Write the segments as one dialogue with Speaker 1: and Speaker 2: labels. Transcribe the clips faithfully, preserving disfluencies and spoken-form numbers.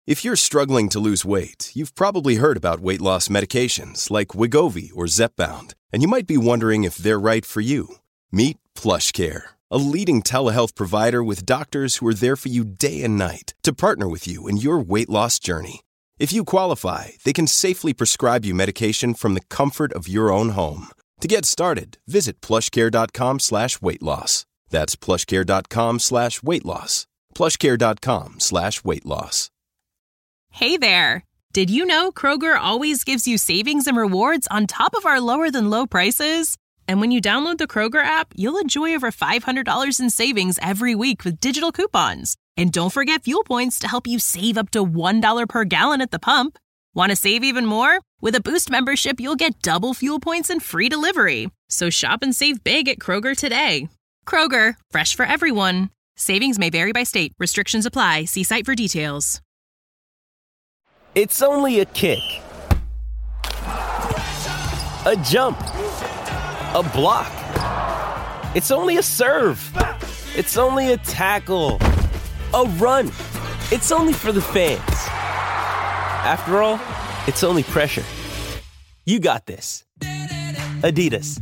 Speaker 1: If you're struggling to lose weight, you've probably heard about weight loss medications like Wegovy or Zepbound, and you might be wondering if they're right for you. Meet PlushCare, a leading telehealth provider with doctors who are there for you day and night to partner with you in your weight loss journey. If you qualify, they can safely prescribe you medication from the comfort of your own home. To get started, visit plushcare.com slash weight loss. That's plushcare.com slash weight loss. plushcare.com slash weight loss.
Speaker 2: Hey there! Did you know Kroger always gives you savings and rewards on top of our lower-than-low prices? And when you download the Kroger app, you'll enjoy over five hundred dollars in savings every week with digital coupons. And don't forget fuel points to help you save up to one dollar per gallon at the pump. Want to save even more? With a Boost membership, you'll get double fuel points and free delivery. So shop and save big at Kroger today. Kroger, fresh for everyone. Savings may vary by state. Restrictions apply. See site for details.
Speaker 3: It's only a kick, a jump, a block. It's only a serve. It's only a tackle, a run. It's only for the fans. After all, it's only pressure. You got this. Adidas.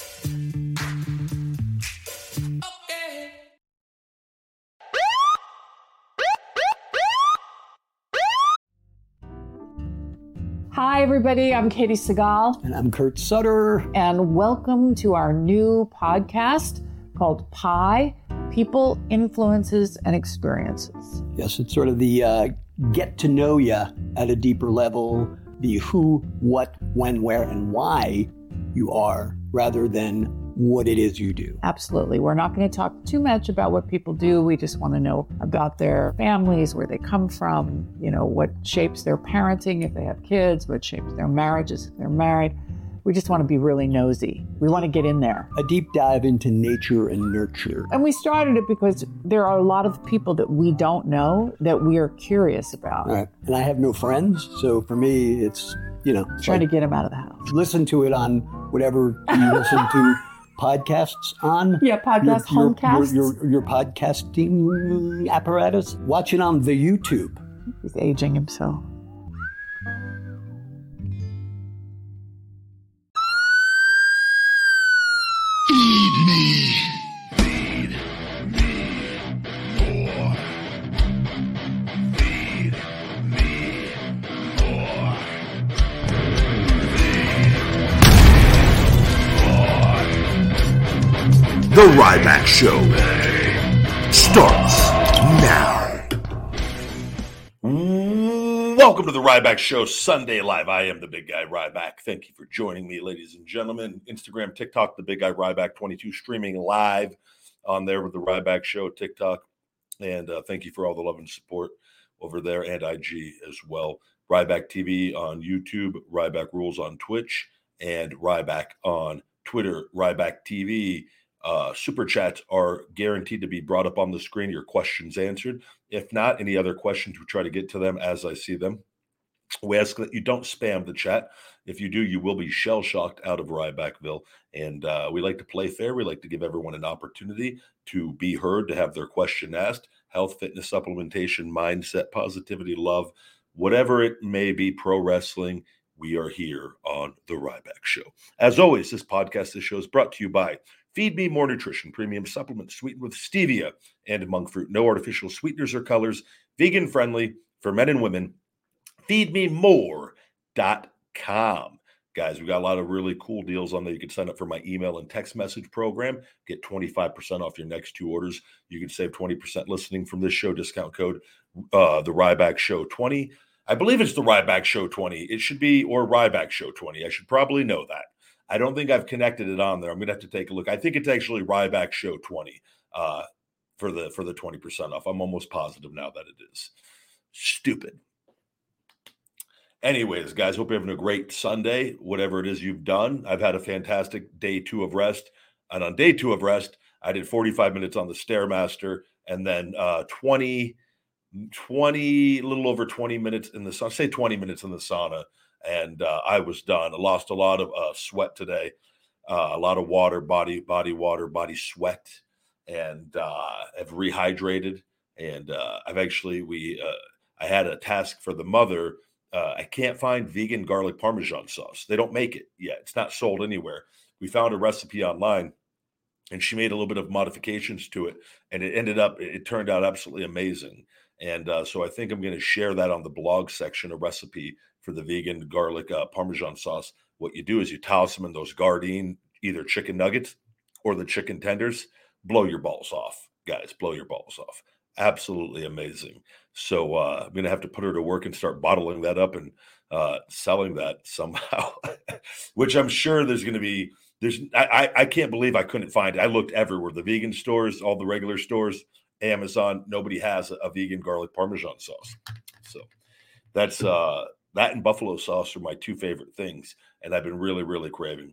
Speaker 4: Hi, everybody. I'm Katie Segal.
Speaker 5: And I'm Kurt Sutter.
Speaker 4: And welcome to our new podcast called Pi, People, Influences, and Experiences.
Speaker 5: Yes, it's sort of the uh, get to know you at a deeper level, the who, what, when, where, and why you are, rather than what it is you do.
Speaker 4: Absolutely. We're not going to talk too much about what people do. We just want to know about their families, where they come from, you know, what shapes their parenting if they have kids, what shapes their marriages if they're married. We just want to be really nosy. We want to get in there.
Speaker 5: A deep dive into nature and nurture.
Speaker 4: And we started it because there are a lot of people that we don't know that we are curious about.
Speaker 5: Right. And I have no friends, so for me, it's, you know.
Speaker 4: Trying like, to get them out of the house.
Speaker 5: Listen to it on whatever you listen to. Podcasts on?
Speaker 4: Yeah, podcast,
Speaker 5: your,
Speaker 4: homecasts.
Speaker 5: Your, your, your podcasting apparatus. Watch it on the YouTube.
Speaker 4: He's aging himself.
Speaker 6: Feed me. Feed me more. Feed me more. The Ryback Show starts now. Welcome to the Ryback Show Sunday Live. I am the Big Guy Ryback. Thank you for joining me, ladies and gentlemen. Instagram, TikTok, the Big Guy Ryback twenty-two, streaming live on there with the Ryback Show, TikTok. And uh, thank you for all the love and support over there, and I G as well. Ryback T V on YouTube, Ryback Rules on Twitch, and Ryback on Twitter, Ryback T V. Uh, super chats are guaranteed to be brought up on the screen, your questions answered. If not, any other questions, we try to get to them as I see them. We ask that you don't spam the chat. If you do, you will be shell-shocked out of Rybackville. And uh, we like to play fair. We like to give everyone an opportunity to be heard, to have their question asked. Health, fitness, supplementation, mindset, positivity, love, whatever it may be, pro wrestling, we are here on The Ryback Show. As always, this podcast, this show is brought to you by Feed Me More Nutrition, premium supplements sweetened with stevia and monk fruit. No artificial sweeteners or colors. Vegan friendly for men and women. feed me more dot com. Guys, we got a lot of really cool deals on there. You can sign up for my email and text message program. Get twenty-five percent off your next two orders. You can save twenty percent listening from this show. Discount code, uh, the Ryback Show twenty. I believe it's the Ryback Show twenty. It should be, or Ryback Show twenty. I should probably know that. I don't think I've connected it on there. I'm going to have to take a look. I think it's actually Ryback Show twenty uh, for the for the twenty percent off. I'm almost positive now that it is. Stupid. Anyways, guys, hope you're having a great Sunday, whatever it is you've done. I've had a fantastic day two of rest. And on day two of rest, I did forty-five minutes on the Stairmaster and then uh, twenty, twenty, a little over twenty minutes in the sauna. Say twenty minutes in the sauna. And uh, I was done. I lost a lot of uh, sweat today, uh, a lot of water, body, body water, body sweat, and uh, I've rehydrated. And uh, I've actually, we, uh, I had a task for the mother. Uh, I can't find vegan garlic Parmesan sauce. They don't make it yet. It's not sold anywhere. We found a recipe online, and she made a little bit of modifications to it, and it ended up, it turned out absolutely amazing. And uh, so I think I'm going to share that on the blog section, a recipe for the vegan garlic uh, Parmesan sauce. What you do is you toss them in those Gardein, either chicken nuggets or the chicken tenders. Blow your balls off, guys. Blow your balls off. Absolutely amazing. So uh, I'm going to have to put her to work and start bottling that up and uh, selling that somehow, which I'm sure there's going to be. There's I, I can't believe I couldn't find it. I looked everywhere, the vegan stores, all the regular stores, Amazon. Nobody has a, a vegan garlic Parmesan sauce. So that's uh, that and buffalo sauce are my two favorite things, and I've been really, really craving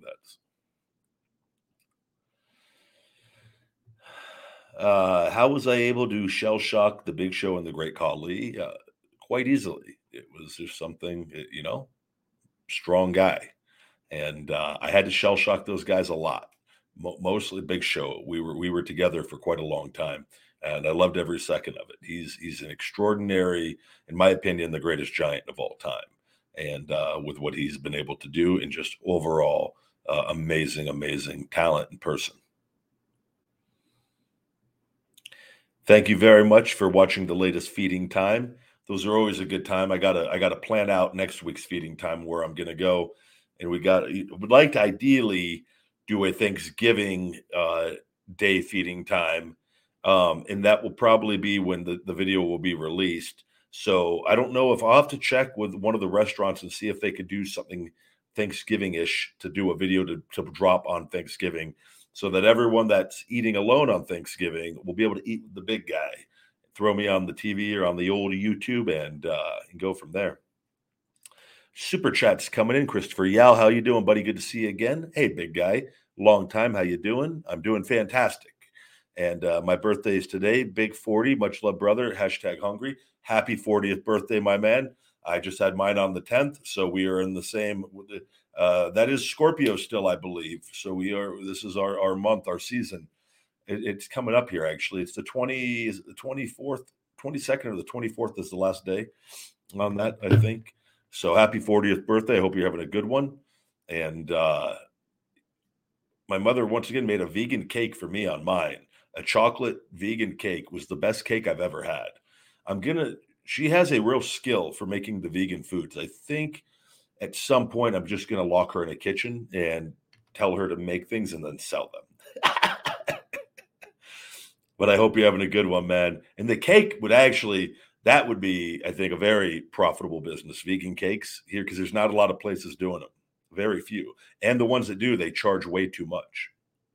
Speaker 6: that. Uh, how was I able to shell shock the Big Show and the Great Khali? Uh, quite easily. It was just something, you know, strong guy. And uh, I had to shell shock those guys a lot, Mo- mostly Big Show. We were we were together for quite a long time, and I loved every second of it. He's he's an extraordinary, in my opinion, the greatest giant of all time. And uh, with what he's been able to do, and just overall uh, amazing, amazing talent in person. Thank you very much for watching the latest Feeding Time. Those are always a good time. I gotta I gotta plan out next week's Feeding Time where I'm gonna go. And we got would like to ideally do a Thanksgiving uh, Day Feeding Time. Um, and that will probably be when the, the video will be released. So I don't know if I'll have to check with one of the restaurants and see if they could do something Thanksgiving-ish to do a video to, to drop on Thanksgiving so that everyone that's eating alone on Thanksgiving will be able to eat with the big guy. Throw me on the T V or on the old YouTube and, uh, and go from there. Super chats coming in. Christopher Yao, how you doing, buddy? Good to see you again. Hey, big guy. Long time. How you doing? I'm doing fantastic. And uh, my birthday is today. Big forty. Much love, brother. Hashtag hungry. Happy fortieth birthday, my man. I just had mine on the tenth. So we are in the same. Uh, that is Scorpio still, I believe. So we are. This is our, our month, our season. It, it's coming up here, actually. It's the twenty, is it the twenty-fourth, twenty-second or the twenty-fourth is the last day on that, I think. So happy fortieth birthday. I hope you're having a good one. And uh, my mother, once again, made a vegan cake for me on mine. A chocolate vegan cake was the best cake I've ever had. I'm going to, she has a real skill for making the vegan foods. I think at some point I'm just going to lock her in a kitchen and tell her to make things and then sell them. But I hope you're having a good one, man. And the cake would actually... That would be, I think, a very profitable business, vegan cakes here, because there's not a lot of places doing them. Very few. And the ones that do, they charge way too much.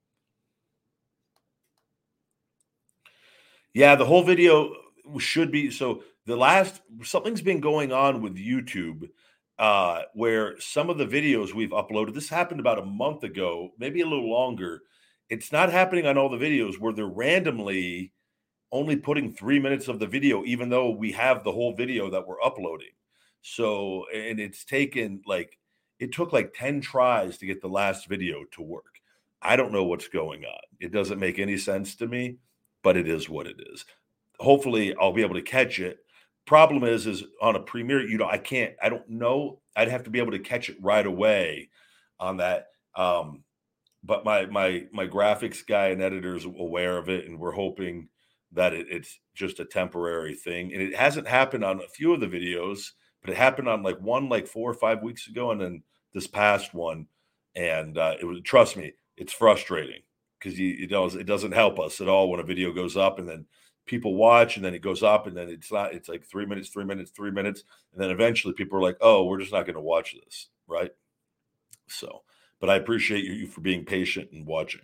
Speaker 6: Yeah, the whole video should be. So the last, something's been going on with YouTube uh, where some of the videos we've uploaded, this happened about a month ago, maybe a little longer. It's not happening on all the videos where they're randomly only putting three minutes of the video, even though we have the whole video that we're uploading. So, and it's taken like, it took like ten tries to get the last video to work. I don't know what's going on. It doesn't make any sense to me, but it is what it is. Hopefully I'll be able to catch it. Problem is, is on a Premiere, you know, I can't, I don't know. I'd have to be able to catch it right away on that. Um, but my, my, my graphics guy and editor is aware of it, and we're hoping that it, it's just a temporary thing. And it hasn't happened on a few of the videos, but it happened on like one, like four or five weeks ago. And then this past one. And uh, it was, trust me, it's frustrating because you, it, does, it doesn't help us at all when a video goes up and then people watch and then it goes up and then it's not, it's like three minutes, three minutes, three minutes. And then eventually people are like, oh, we're just not going to watch this. Right. So, but I appreciate you for being patient and watching.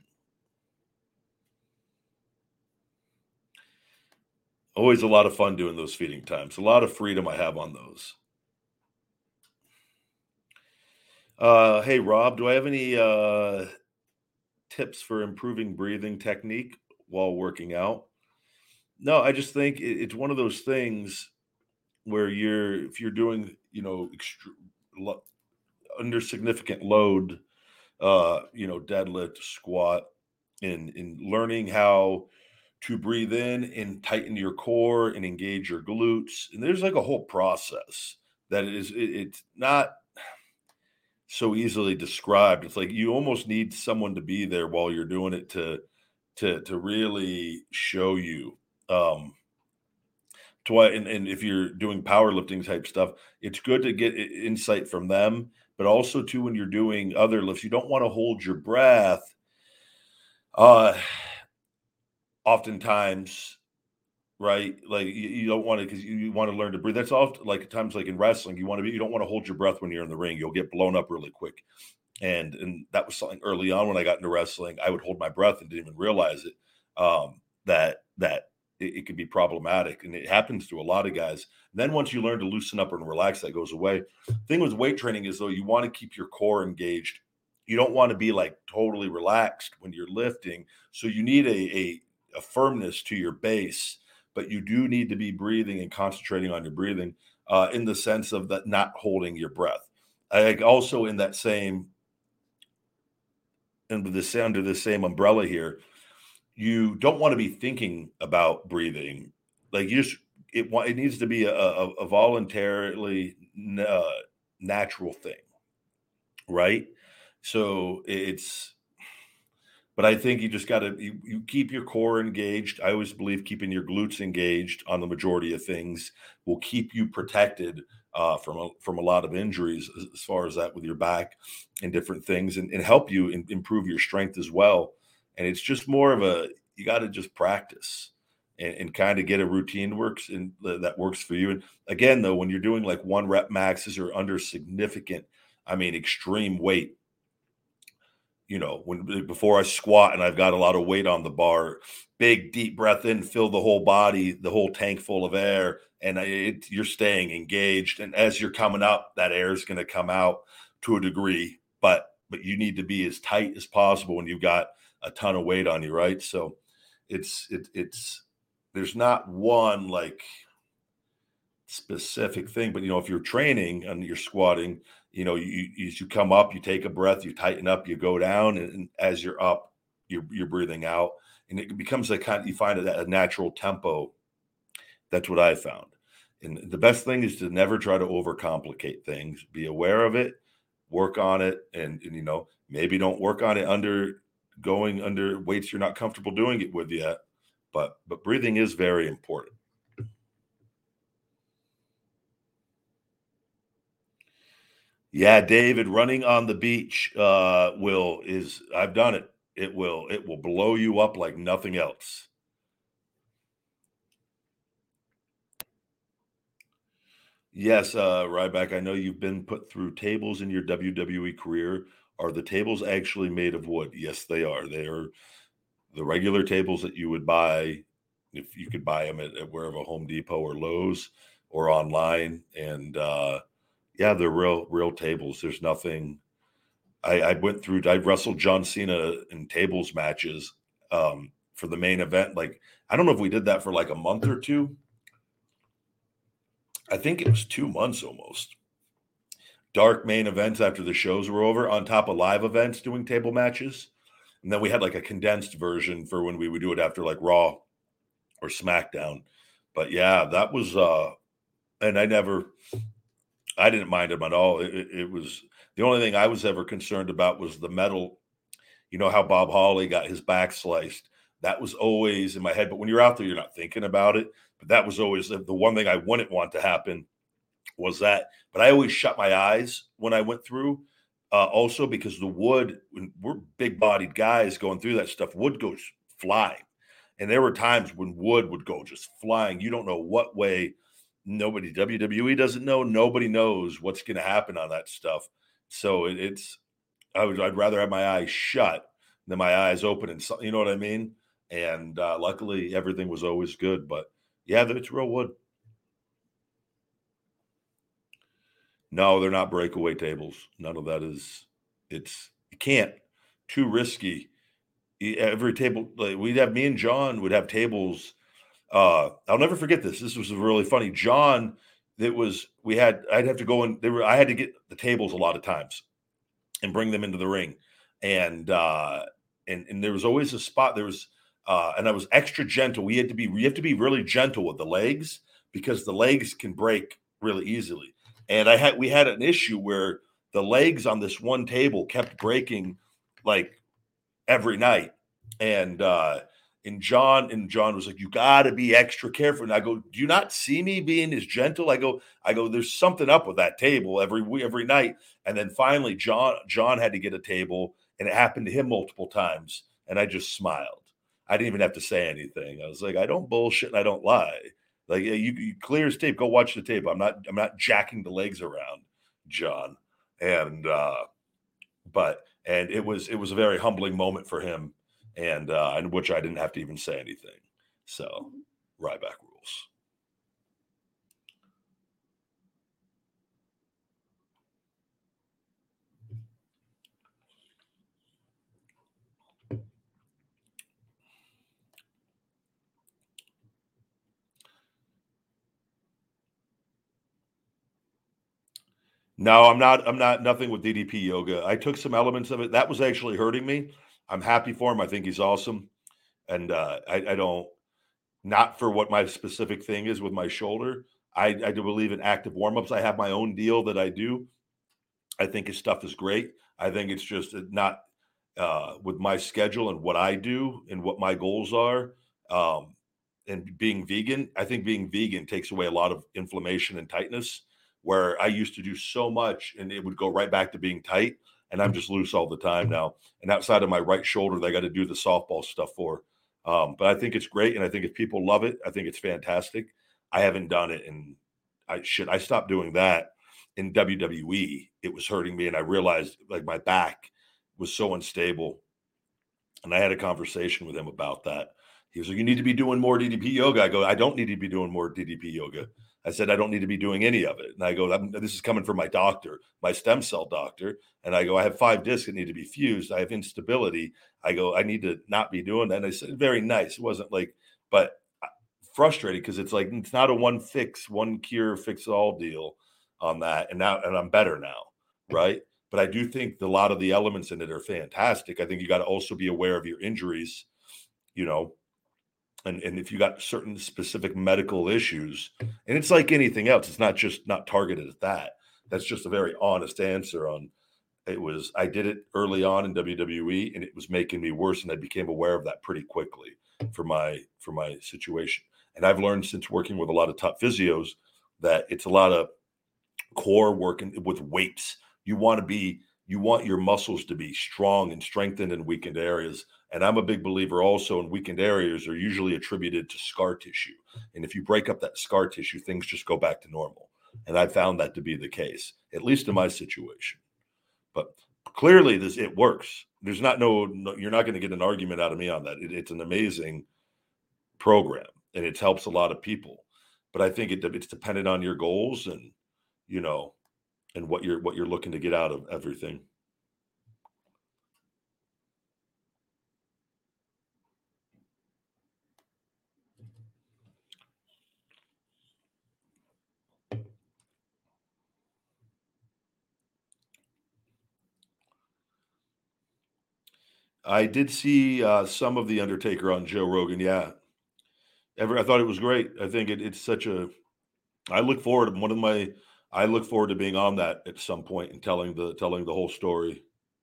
Speaker 6: Always a lot of fun doing those feeding times. A lot of freedom I have on those. Uh, hey, Rob, do I have any uh, tips for improving breathing technique while working out? No, I just think it, it's one of those things where you're, if you're doing, you know, extra, lo, under significant load, uh, you know, deadlift, squat, and in learning how to breathe in and tighten your core and engage your glutes. And there's like a whole process that is, it, it's not so easily described. It's like you almost need someone to be there while you're doing it to, to, to really show you. Um, to why, and, and if you're doing powerlifting type stuff, it's good to get insight from them, but also too, when you're doing other lifts, you don't want to hold your breath. Uh, oftentimes, right? Like you, you don't want to, because you, you want to learn to breathe. That's often like at times, like in wrestling, you want to be, you don't want to hold your breath when you're in the ring. You'll get blown up really quick. And and that was something early on when I got into wrestling. I would hold my breath and didn't even realize it. Um, that that it, it could be problematic, and it happens to a lot of guys. And then once you learn to loosen up and relax, that goes away. The thing with weight training is though, you want to keep your core engaged. You don't want to be like totally relaxed when you're lifting. So you need a a a firmness to your base, but you do need to be breathing and concentrating on your breathing uh, in the sense of that not holding your breath. I like also in that same, under this, under the same umbrella here, you don't want to be thinking about breathing. Like you just, it, it needs to be a, a, a voluntarily uh, natural thing, right? So it's, but I think you just got to, you, you keep your core engaged. I always believe keeping your glutes engaged on the majority of things will keep you protected uh, from, a, from a lot of injuries as, as far as that with your back and different things, and, and help you in, improve your strength as well. And it's just more of a, you got to just practice and, and kind of get a routine works and that works for you. And again, though, when you're doing like one rep maxes or under significant, I mean, extreme weight, you know, when before I squat and I've got a lot of weight on the bar, big deep breath in, fill the whole body, the whole tank full of air, and it, you're staying engaged. And as you're coming up, that air is going to come out to a degree, but but you need to be as tight as possible when you've got a ton of weight on you, right? So it's it, it's there's not one like specific thing, but you know, if you're training and you're squatting, you know, you, you you come up, you take a breath, you tighten up, you go down, and, and as you're up, you're you're breathing out, and it becomes a kind of, you find it at a natural tempo. That's what I found. And the best thing is to never try to overcomplicate things. Be aware of it, work on it, and, and you know, maybe don't work on it under going under weights you're not comfortable doing it with yet. But but breathing is very important. Yeah, David, running on the beach uh, will is I've done it. It will it will blow you up like nothing else. Yes, uh, Ryback, I know you've been put through tables in your W W E career. Are the tables actually made of wood? Yes, they are. They are the regular tables that you would buy if you could buy them at, at wherever, Home Depot or Lowe's or online. And uh, yeah, they're real, real tables. There's nothing. I, I went through, I wrestled John Cena in tables matches um, for the main event. Like, I don't know if we did that for like a month or two. I think it was two months almost. Dark main events after the shows were over, on top of live events doing table matches. And then we had like a condensed version for when we would do it after like Raw or SmackDown. But yeah, that was, uh, and I never, I didn't mind them at all. It, it, it was, the only thing I was ever concerned about was the metal. You know how Bob Holly got his back sliced? That was always in my head. But when you're out there, you're not thinking about it. But that was always the, the one thing I wouldn't want to happen was that. But I always shut my eyes when I went through. Uh, also, because the wood, when we're big-bodied guys going through that stuff, wood goes flying. And there were times when wood would go just flying. You don't know what way. Nobody, W W E doesn't know. Nobody knows what's going to happen on that stuff. So it, it's, I would, I'd rather have my eyes shut than my eyes open. And so, you know what I mean? And uh, luckily, everything was always good. But yeah, it's real wood. No, they're not breakaway tables. None of that is, it's, you can't, too risky. Every table, like we'd have, me and John would have tables. Uh, I'll never forget this. This was really funny. John, it was, we had, I'd have to go in, there were, I had to get the tables a lot of times and bring them into the ring. And, uh, and, and there was always a spot, there was, uh, and I was extra gentle. We had to be, we have to be really gentle with the legs because the legs can break really easily. And I had, we had an issue where the legs on this one table kept breaking like every night. And, uh, and John, and John was like, you gotta be extra careful. And I go, do you not see me being as gentle? I go, I go, there's something up with that table every every night. And then finally, John, John had to get a table, and it happened to him multiple times. And I just smiled. I didn't even have to say anything. I was like, I don't bullshit and I don't lie. Like, you, you clear as tape. Go watch the tape. I'm not, I'm not jacking the legs around, John. And, uh, but, and it was, it was a very humbling moment for him, and, uh, in which I didn't have to even say anything. So, Ryback rules. No, I'm not. I'm not. Nothing with D D P yoga. I took some elements of it. That was actually hurting me. I'm happy for him. I think he's awesome, and uh, I, I don't. Not for what my specific thing is with my shoulder. I, I do believe in active warm-ups. I have my own deal that I do. I think his stuff is great. I think it's just not uh, with my schedule and what I do and what my goals are. Um, and being vegan, I think being vegan takes away a lot of inflammation and tightness, where I used to do so much and it would go right back to being tight. And I'm just loose all the time now. And outside of my right shoulder, they got to do the softball stuff for. Um, but I think it's great. And I think if people love it, I think it's fantastic. I haven't done it. And I should, I stopped doing that in W W E. It was hurting me. And I realized like my back was so unstable. And I had a conversation with him about that. He was like, you need to be doing more D D P yoga. I go, I don't need to be doing more D D P yoga. I said, I don't need to be doing any of it. And I go, I'm, this is coming from my doctor, my stem cell doctor. And I go, I have five discs that need to be fused. I have instability. I go, I need to not be doing that. And I said, very nice. It wasn't like, but frustrating because it's like, it's not a one fix, one cure, fix all deal on that. And now, and I'm better now. Right. But I do think a lot of the elements in it are fantastic. I think you got to also be aware of your injuries, you know, And, and if you got certain specific medical issues, and it's like anything else, it's not just not targeted at that. That's just a very honest answer on it was, I did it early on in W W E and it was making me worse. And I became aware of that pretty quickly for my, for my situation. And I've learned since working with a lot of top physios that it's a lot of core working with weights. You want to be, you want your muscles to be strong and strengthened in weakened areas. And I'm a big believer also in weakened areas are usually attributed to scar tissue. And if you break up that scar tissue, things just go back to normal. And I found that to be the case, at least in my situation. But clearly this, it works. There's not no, no you're not going to get an argument out of me on that. It, it's an amazing program and it helps a lot of people. But I think it, it's dependent on your goals and, you know, and what you're, what you're looking to get out of everything. I did see uh, some of The Undertaker on Joe Rogan. Yeah. Ever, I thought it was great. I think it, it's such a, I look forward to one of my, I look forward to being on that at some point and telling the, telling the whole story.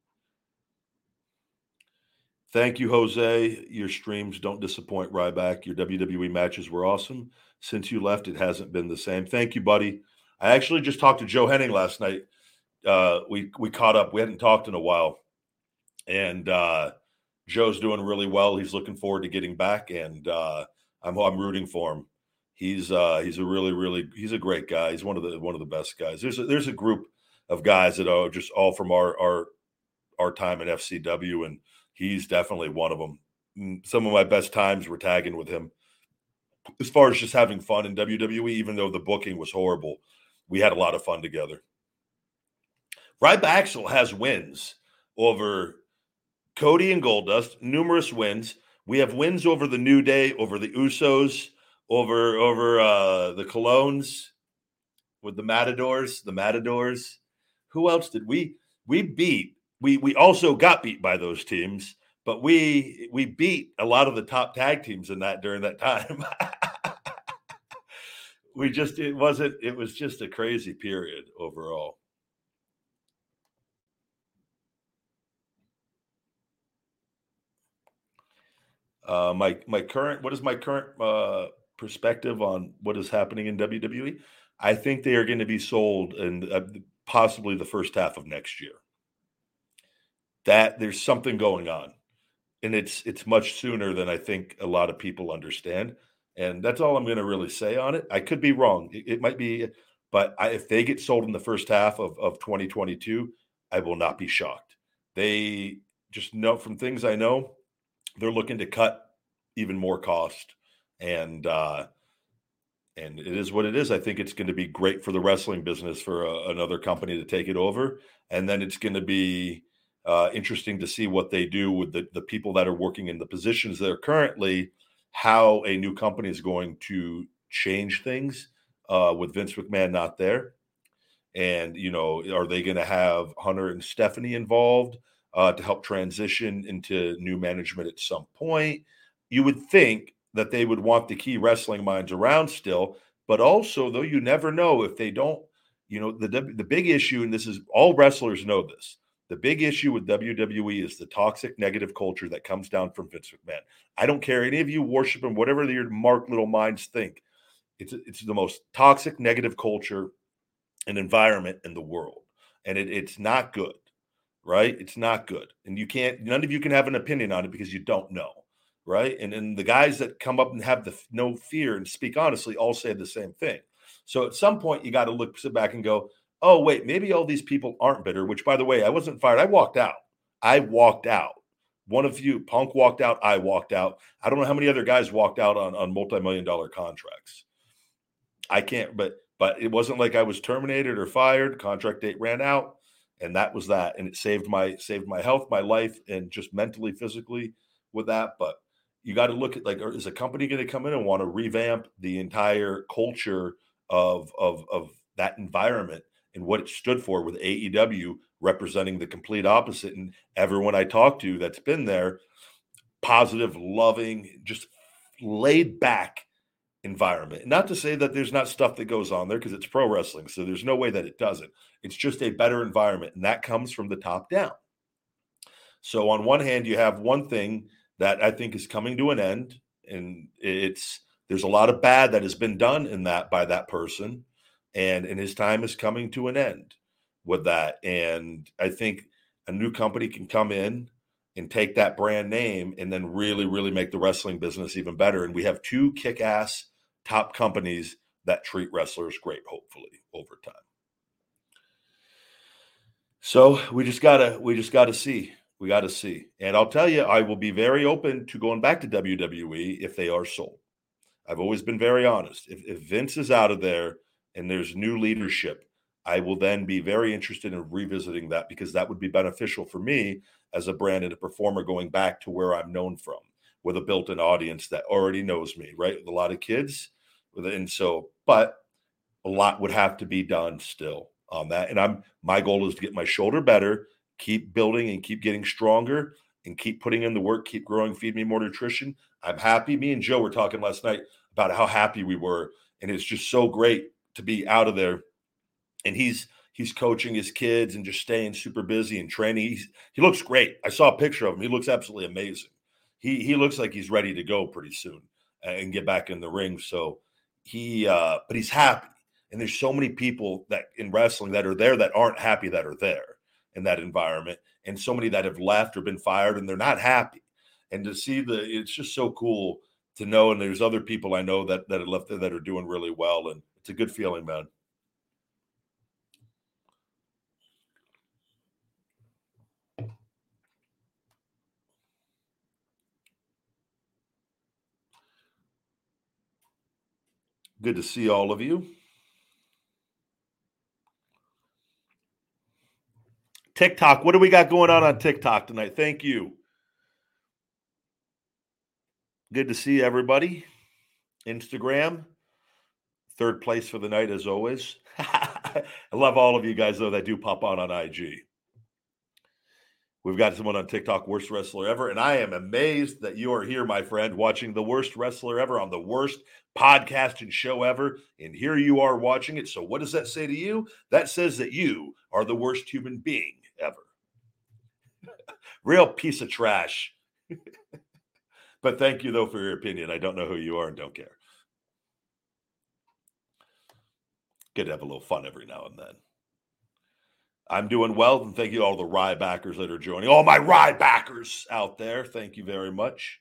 Speaker 6: Thank you, Jose. Your streams don't disappoint, Ryback. Your W W E matches were awesome. Since you left, it hasn't been the same. Thank you, buddy. I actually just talked to Joe Henning last night. Uh, we, we caught up. We hadn't talked in a while. And uh, Joe's doing really well. He's looking forward to getting back, and uh, I'm I'm rooting for him. He's uh, he's a really really he's a great guy. He's one of the one of the best guys. There's a, there's a group of guys that are just all from our our our time at F C W, and he's definitely one of them. Some of my best times were tagging with him. As far as just having fun in W W E, even though the booking was horrible, we had a lot of fun together. Ryback has wins over Cody and Goldust, numerous wins. We have wins over the New Day, over the Usos, over over uh, the Colognes, with the Matadors, the Matadors. Who else did we we beat? We we also got beat by those teams, but we we beat a lot of the top tag teams in that during that time. we just it wasn't it was just a crazy period overall. Uh, my my current what is my current uh, perspective on what is happening in W W E? I think they are going to be sold in uh, possibly the first half of next year. That there's something going on, and it's it's much sooner than I think a lot of people understand. And that's all I'm going to really say on it. I could be wrong. It, it might be, but I, if they get sold in the first half of, of twenty twenty-two, I will not be shocked. They just know from things I know, they're looking to cut even more cost. And, uh, and it is what it is. I think it's going to be great for the wrestling business for a, another company to take it over. And then it's going to be uh, interesting to see what they do with the, the people that are working in the positions that are currently, how a new company is going to change things uh, with Vince McMahon not there. And, you know, are they going to have Hunter and Stephanie involved uh, to help transition into new management at some point? You would think that they would want the key wrestling minds around still, but also, though, you never know if they don't, you know, the, the big issue, and this is all wrestlers know this, the big issue with W W E is the toxic negative culture that comes down from Vince McMahon. I don't care. Any of you worship him, whatever your mark little minds think. It's, it's the most toxic negative culture and environment in the world. And it, it's not good, right? It's not good. And you can't, none of you can have an opinion on it because you don't know, right? And then the guys that come up and have the no fear and speak honestly all say the same thing. So at some point you got to look, sit back and go, oh, wait, maybe all these people aren't bitter, which, by the way, I wasn't fired. I walked out. I walked out. One of you, Punk walked out. I walked out. I don't know how many other guys walked out on, on multi-million dollar contracts. I can't, but but it wasn't like I was terminated or fired. Contract date ran out, and that was that. And it saved my saved my health, my life, and just mentally, physically with that. But you got to look at, like, is a company going to come in and want to revamp the entire culture of of of that environment and what it stood for, with A E W representing the complete opposite? And everyone I talk to that's been there, positive, loving, just laid back environment. Not to say that there's not stuff that goes on there, because it's pro wrestling, so there's no way that it doesn't. It's just a better environment, and that comes from the top down. So on one hand, you have one thing that I think is coming to an end, and it's there's a lot of bad that has been done in that by that person. And, and his time is coming to an end with that. And I think a new company can come in and take that brand name and then really, really make the wrestling business even better. And we have two kick-ass top companies that treat wrestlers great, hopefully, over time. So we just gotta, we just gotta see. We gotta see. And I'll tell you, I will be very open to going back to W W E if they are sold. I've always been very honest. If, if Vince is out of there and there's new leadership, I will then be very interested in revisiting that, because that would be beneficial for me as a brand and a performer going back to where I'm known from, with a built-in audience that already knows me, right? With a lot of kids. And so, but a lot would have to be done still on that. And I'm, my goal is to get my shoulder better, keep building and keep getting stronger, and keep putting in the work, keep growing, Feed Me More Nutrition. I'm happy. Me and Joe were talking last night about how happy we were. And it's just so great to be out of there. And he's he's coaching his kids and just staying super busy and training. He's, he looks great. I saw a picture of him. He looks absolutely amazing. He he looks like he's ready to go pretty soon and get back in the ring. So he, uh, but he's happy. And there's so many people that in wrestling that are there that aren't happy that are there in that environment, and so many that have left or been fired and they're not happy. And to see the, it's just so cool to know. And there's other people I know that that are left there that are doing really well, and it's a good feeling, man. Good to see all of you. TikTok, what do we got going on on TikTok tonight? Thank you. Good to see everybody. Instagram, third place for the night as always. I love all of you guys, though, that do pop on on I G. We've got someone on TikTok, worst wrestler ever. And I am amazed that you are here, my friend, watching the worst wrestler ever on the worst podcast and show ever. And here you are watching it. So what does that say to you? That says that you are the worst human being ever. Real piece of trash. But thank you, though, for your opinion. I don't know who you are and don't care. Good to have a little fun every now and then. I'm doing well, and thank you to all the Rybackers that are joining. All my Rybackers out there, thank you very much.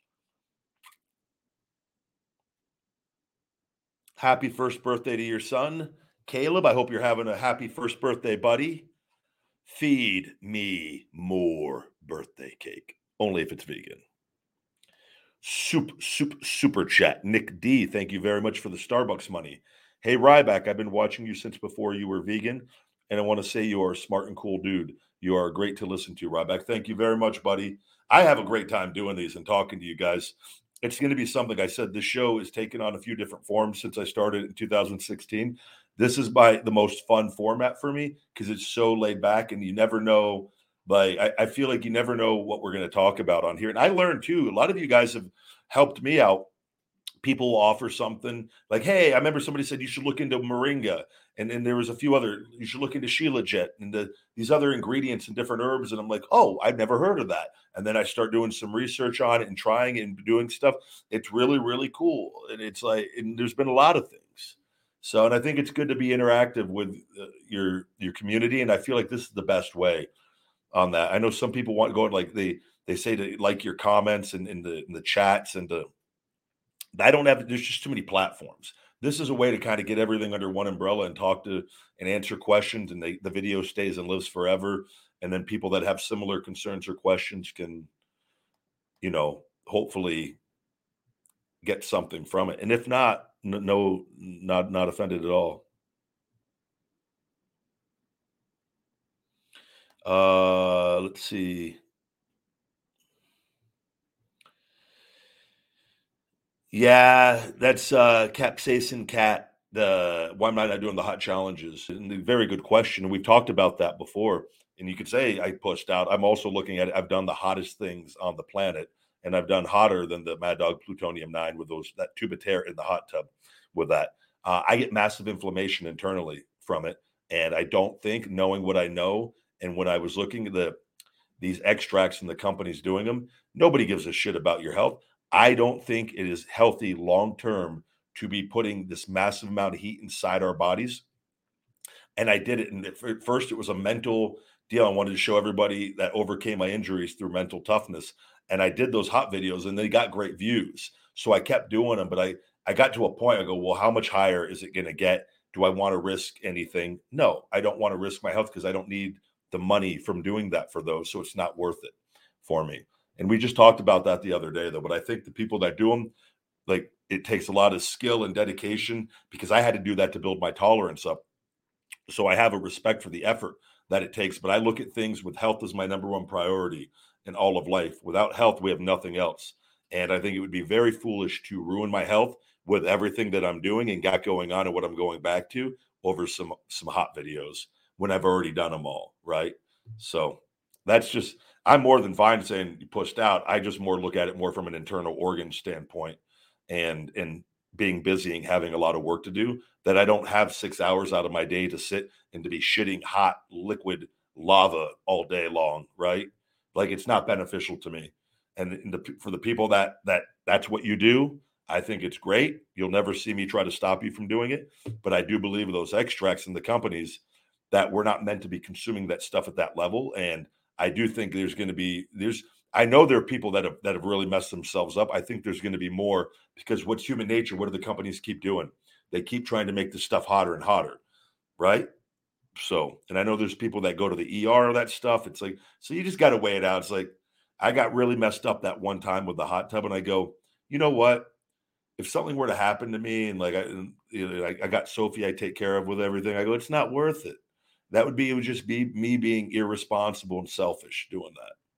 Speaker 6: Happy first birthday to your son, Caleb. I hope you're having a happy first birthday, buddy. Feed me more birthday cake, only if it's vegan. Super, super, super chat. Nick D, thank you very much for the Starbucks money. Hey, Ryback, I've been watching you since before you were vegan, and I want to say you are a smart and cool dude. You are great to listen to, Ryback. Thank you very much, buddy. I have a great time doing these and talking to you guys. It's going to be something. I said this show is taken on a few different forms since I started in two thousand sixteen. This is by the most fun format for me because it's so laid back, and you never know. Like, I, I feel like you never know what we're going to talk about on here. And I learned, too, a lot of you guys have helped me out. People will offer something like, hey, I remember somebody said you should look into moringa. And then there was a few other, you should look into Shilajit and the, these other ingredients and different herbs. And I'm like, oh, I've never heard of that. And then I start doing some research on it and trying it and doing stuff. It's really, really cool. And it's like, and there's been a lot of things. So, and I think it's good to be interactive with uh, your, your community. And I feel like this is the best way on that. I know some people want to go like they, they say to like your comments and in the, in the chats and to, I don't have, there's just too many platforms. This is a way to kind of get everything under one umbrella and talk to and answer questions, and they, the video stays and lives forever. And then people that have similar concerns or questions can, you know, hopefully get something from it. And if not, no, not, not offended at all. Uh, let's see. Yeah, that's uh, Capsaicin Cat. The why am I not doing the hot challenges? And a very good question. We've talked about that before. And you could say I pushed out. I'm also looking at it. I've done the hottest things on the planet, and I've done hotter than the Mad Dog Plutonium nine with those that Tubaterra in the hot tub. With that, uh, I get massive inflammation internally from it, and I don't think, knowing what I know, and when I was looking at the these extracts and the companies doing them, nobody gives a shit about your health. I don't think it is healthy long-term to be putting this massive amount of heat inside our bodies. And I did it. And at first it was a mental deal. I wanted to show everybody that overcame my injuries through mental toughness. And I did those hot videos and they got great views. So I kept doing them, but I, I got to a point, I go, well, how much higher is it going to get? Do I want to risk anything? No, I don't want to risk my health because I don't need the money from doing that for those. So it's not worth it for me. And we just talked about that the other day, though. But I think the people that do them, like, it takes a lot of skill and dedication because I had to do that to build my tolerance up. So I have a respect for the effort that it takes. But I look at things with health as my number one priority in all of life. Without health, we have nothing else. And I think it would be very foolish to ruin my health with everything that I'm doing and got going on and what I'm going back to over some some hot videos when I've already done them all, right? So that's just, I'm more than fine saying you pushed out. I just more look at it more from an internal organ standpoint and and being busy and having a lot of work to do, that I don't have six hours out of my day to sit and to be shitting hot liquid lava all day long, right? Like, it's not beneficial to me. And the, for the people that that that's what you do, I think it's great. You'll never see me try to stop you from doing it. But I do believe those extracts in the companies that we're not meant to be consuming that stuff at that level. And I do think there's going to be, there's, I know there are people that have, that have really messed themselves up. I think there's going to be more because what's human nature? What do the companies keep doing? They keep trying to make this stuff hotter and hotter, right? So, and I know there's people that go to the E R or that stuff. It's like, so you just got to weigh it out. It's like, I got really messed up that one time with the hot tub and I go, you know what? If something were to happen to me and like I, you know, I, I got Sophie I take care of with everything, I go, it's not worth it. That would be, it would just be me being irresponsible and selfish doing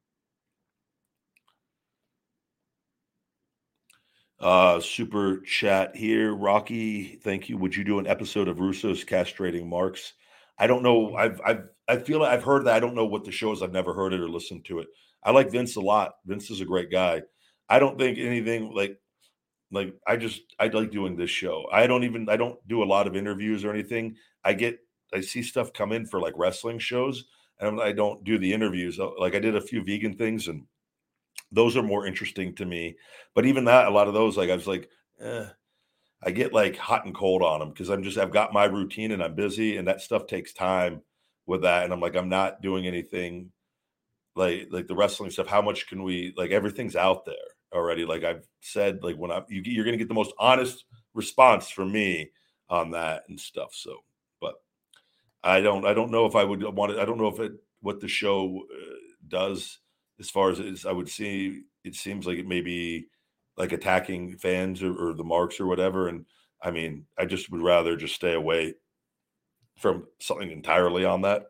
Speaker 6: that. Uh, super chat here. Rocky, thank you. Would you do an episode of Russo's castrating Marks? I don't know. I've I've I feel like I've heard that. I don't know what the show is. I've never heard it or listened to it. I like Vince a lot. Vince is a great guy. I don't think anything like like I just I like doing this show. I don't even I don't do a lot of interviews or anything. I get I see stuff come in for like wrestling shows, and I don't do the interviews. Like I did a few vegan things, and those are more interesting to me. But even that, a lot of those, like I was like, eh, I get like hot and cold on them because I'm just I've got my routine and I'm busy, and that stuff takes time with that. And I'm like, I'm not doing anything like like the wrestling stuff. How much can we like? Everything's out there already. Like I've said, like when I you, you're gonna get the most honest response from me on that and stuff. So, but I don't I don't know if I would want it. I don't know if it what the show uh, does as far as it is. I would see. It seems like it may be like attacking fans or, or the marks or whatever. And I mean, I just would rather just stay away from something entirely on that.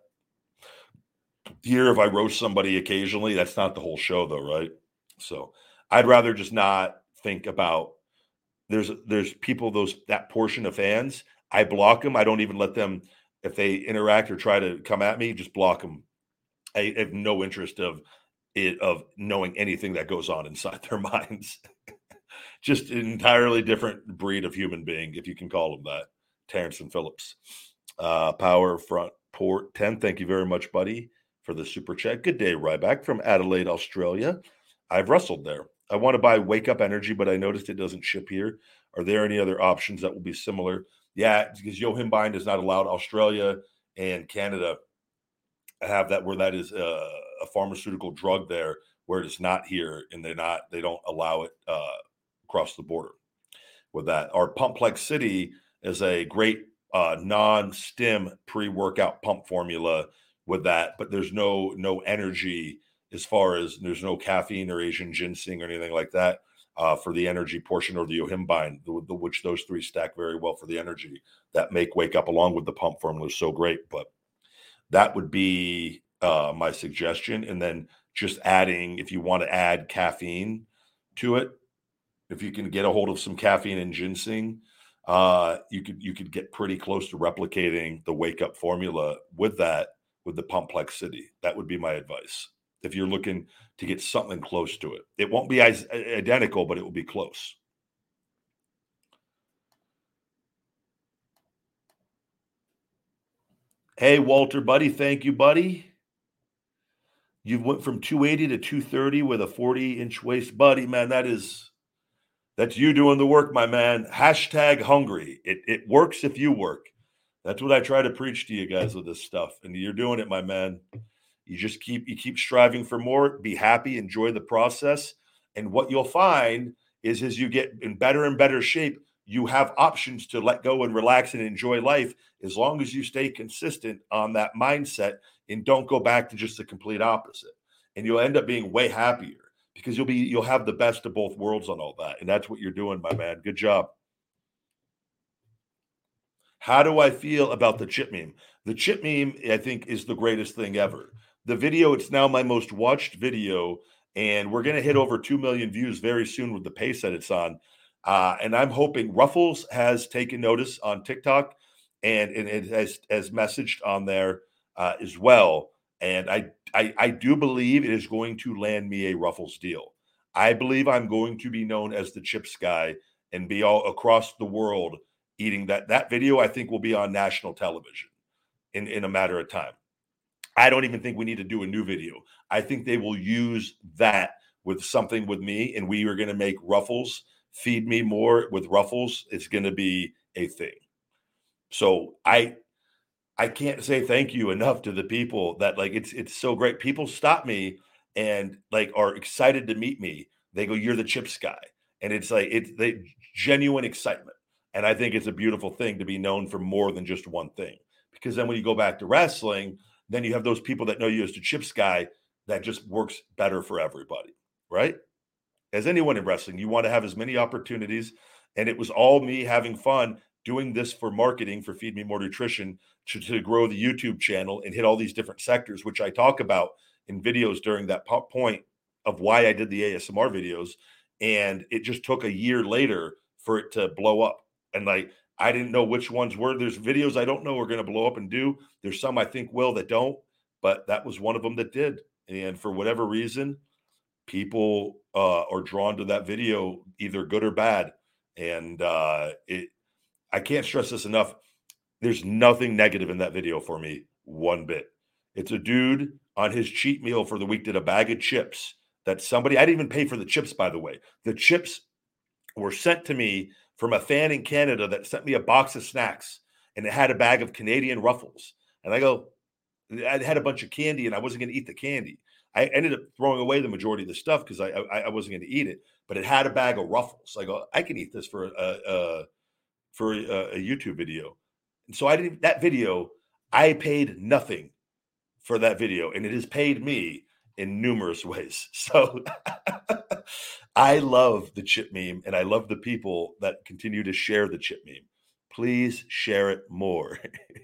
Speaker 6: Here, if I roast somebody occasionally, that's not the whole show though, right? So I'd rather just not think about there's there's people, those that portion of fans, I block them. I don't even let them, if they interact or try to come at me, just block them. I have no interest of it of knowing anything that goes on inside their minds. Just an entirely different breed of human being, if you can call them that. Terrence and Phillips. Uh, Power Front Port ten. Thank you very much, buddy, for the super chat. Good day, Ryback from Adelaide, Australia. I've wrestled there. I want to buy Wake Up Energy, but I noticed it doesn't ship here. Are there any other options that will be similar? Yeah, because Yohimbine is not allowed. Australia and Canada have that where that is a, a pharmaceutical drug there, where it is not here, and they're not. They don't allow it uh, across the border. With that, our Pumplex City is a great uh, non-stim pre-workout pump formula with that, but there's no no energy as far as there's no caffeine or Asian ginseng or anything like that uh, for the energy portion, or the Yohimbine, the, the, which those three stack very well for the energy that make Wake Up along with the pump formula is so great. But that would be uh, my suggestion. And then just adding, if you want to add caffeine to it, if you can get a hold of some caffeine and ginseng, uh, you could you could get pretty close to replicating the Wake Up formula with that, with the Pumplex City. That would be my advice if you're looking to get something close to it. It won't be as identical, but it will be close. Hey, Walter, buddy. Thank you, buddy. You went from two eighty to two thirty with a forty-inch waist. Buddy, man, that is... That's you doing the work, my man. Hashtag hungry. It it works if you work. That's what I try to preach to you guys with this stuff. And you're doing it, my man. You just keep you keep striving for more. Be happy. Enjoy the process. And what you'll find is as you get in better and better shape, you have options to let go and relax and enjoy life as long as you stay consistent on that mindset and don't go back to just the complete opposite. And you'll end up being way happier. Because you'll be you'll have the best of both worlds on all that. And that's what you're doing, my man. Good job. How do I feel about the chip meme? The chip meme, I think, is the greatest thing ever. The video, it's now my most watched video, and we're going to hit over two million views very soon with the pace that it's on. Uh, and I'm hoping Ruffles has taken notice on TikTok, and, and it has, has messaged on there uh, as well. And I, I I do believe it is going to land me a Ruffles deal. I believe I'm going to be known as the chips guy and be all across the world eating that. That video, I think, will be on national television in, in a matter of time. I don't even think we need to do a new video. I think they will use that with something with me, and we are going to make Ruffles. Feed me more with Ruffles. It's going to be a thing. So I... I can't say thank you enough to the people that like, it's, it's so great. People stop me and like, are excited to meet me. They go, you're the chips guy. And it's like, it's the genuine excitement. And I think it's a beautiful thing to be known for more than just one thing, because then when you go back to wrestling, then you have those people that know you as the chips guy that just works better for everybody. Right. As anyone in wrestling, you want to have as many opportunities. And it was all me having fun doing this for marketing for Feed Me More Nutrition to, to grow the YouTube channel and hit all these different sectors, which I talk about in videos during that point of why I did the A S M R videos. And it just took a year later for it to blow up. And like, I didn't know which ones were. There's videos I don't know are going to blow up and do. There's some I think will that don't, but that was one of them that did. And for whatever reason, people uh, are drawn to that video, either good or bad. And uh, it, I can't stress this enough. There's nothing negative in that video for me, one bit. It's a dude on his cheat meal for the week did a bag of chips that somebody, I didn't even pay for the chips, by the way. The chips were sent to me from a fan in Canada that sent me a box of snacks, and it had a bag of Canadian Ruffles. And I go, I had a bunch of candy and I wasn't going to eat the candy. I ended up throwing away the majority of the stuff because I, I I wasn't going to eat it, but it had a bag of Ruffles. I go, I can eat this for a, a for a, a YouTube video. And so I didn't, that video, I paid nothing for that video, and it has paid me in numerous ways. So I love the chip meme, and I love the people that continue to share the chip meme. Please share it more.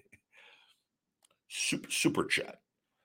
Speaker 6: super, super chat.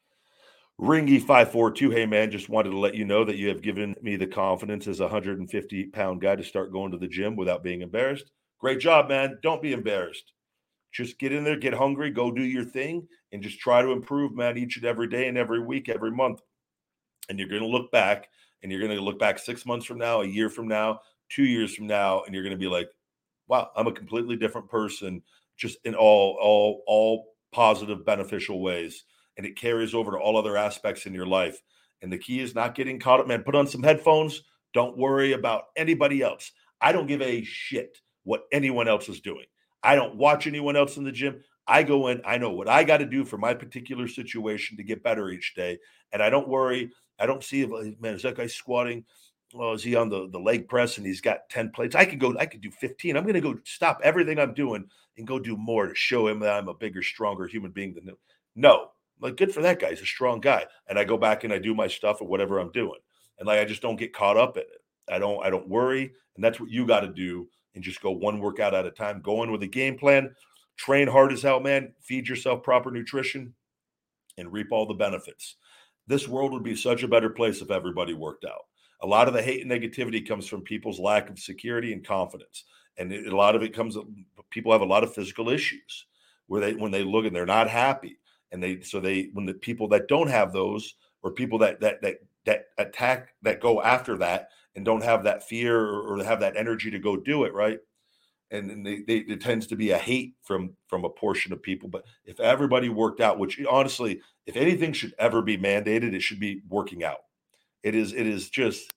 Speaker 6: Ringy five four two, hey man, just wanted to let you know that you have given me the confidence as a one hundred fifty pound guy to start going to the gym without being embarrassed. Great job, man. Don't be embarrassed. Just get in there, get hungry, go do your thing, and just try to improve, man, each and every day and every week, every month. And you're going to look back, and you're going to look back six months from now, a year from now, two years from now, and you're going to be like, wow, I'm a completely different person, just in all, all, all positive, beneficial ways. And it carries over to all other aspects in your life. And the key is not getting caught up, man. Put on some headphones. Don't worry about anybody else. I don't give a shit what anyone else is doing. I don't watch anyone else in the gym. I go in, I know what I got to do for my particular situation to get better each day. And I don't worry. I don't see, man, is that guy squatting? Well, is he on the, the leg press and he's got ten plates? I could go, I could do fifteen. I'm going to go stop everything I'm doing and go do more to show him that I'm a bigger, stronger human being than him. No, like, good for that guy. He's a strong guy. And I go back and I do my stuff or whatever I'm doing. And like, I just don't get caught up in it. I don't, I don't worry. And that's what you got to do. And just go one workout at a time. Go in with a game plan. Train hard as hell, man. Feed yourself proper nutrition and reap all the benefits. This world would be such a better place if everybody worked out. A lot of the hate and negativity comes from people's lack of security and confidence. And it, a lot of it comes, people have a lot of physical issues where they, when they look and they're not happy. And they, so they, when the people that don't have those, or people that, that, that, that attack, that go after that, and don't have that fear or, or have that energy to go do it, right? And, and they, they, it tends to be a hate from from a portion of people. But if everybody worked out, which honestly, if anything should ever be mandated, it should be working out. It is it is just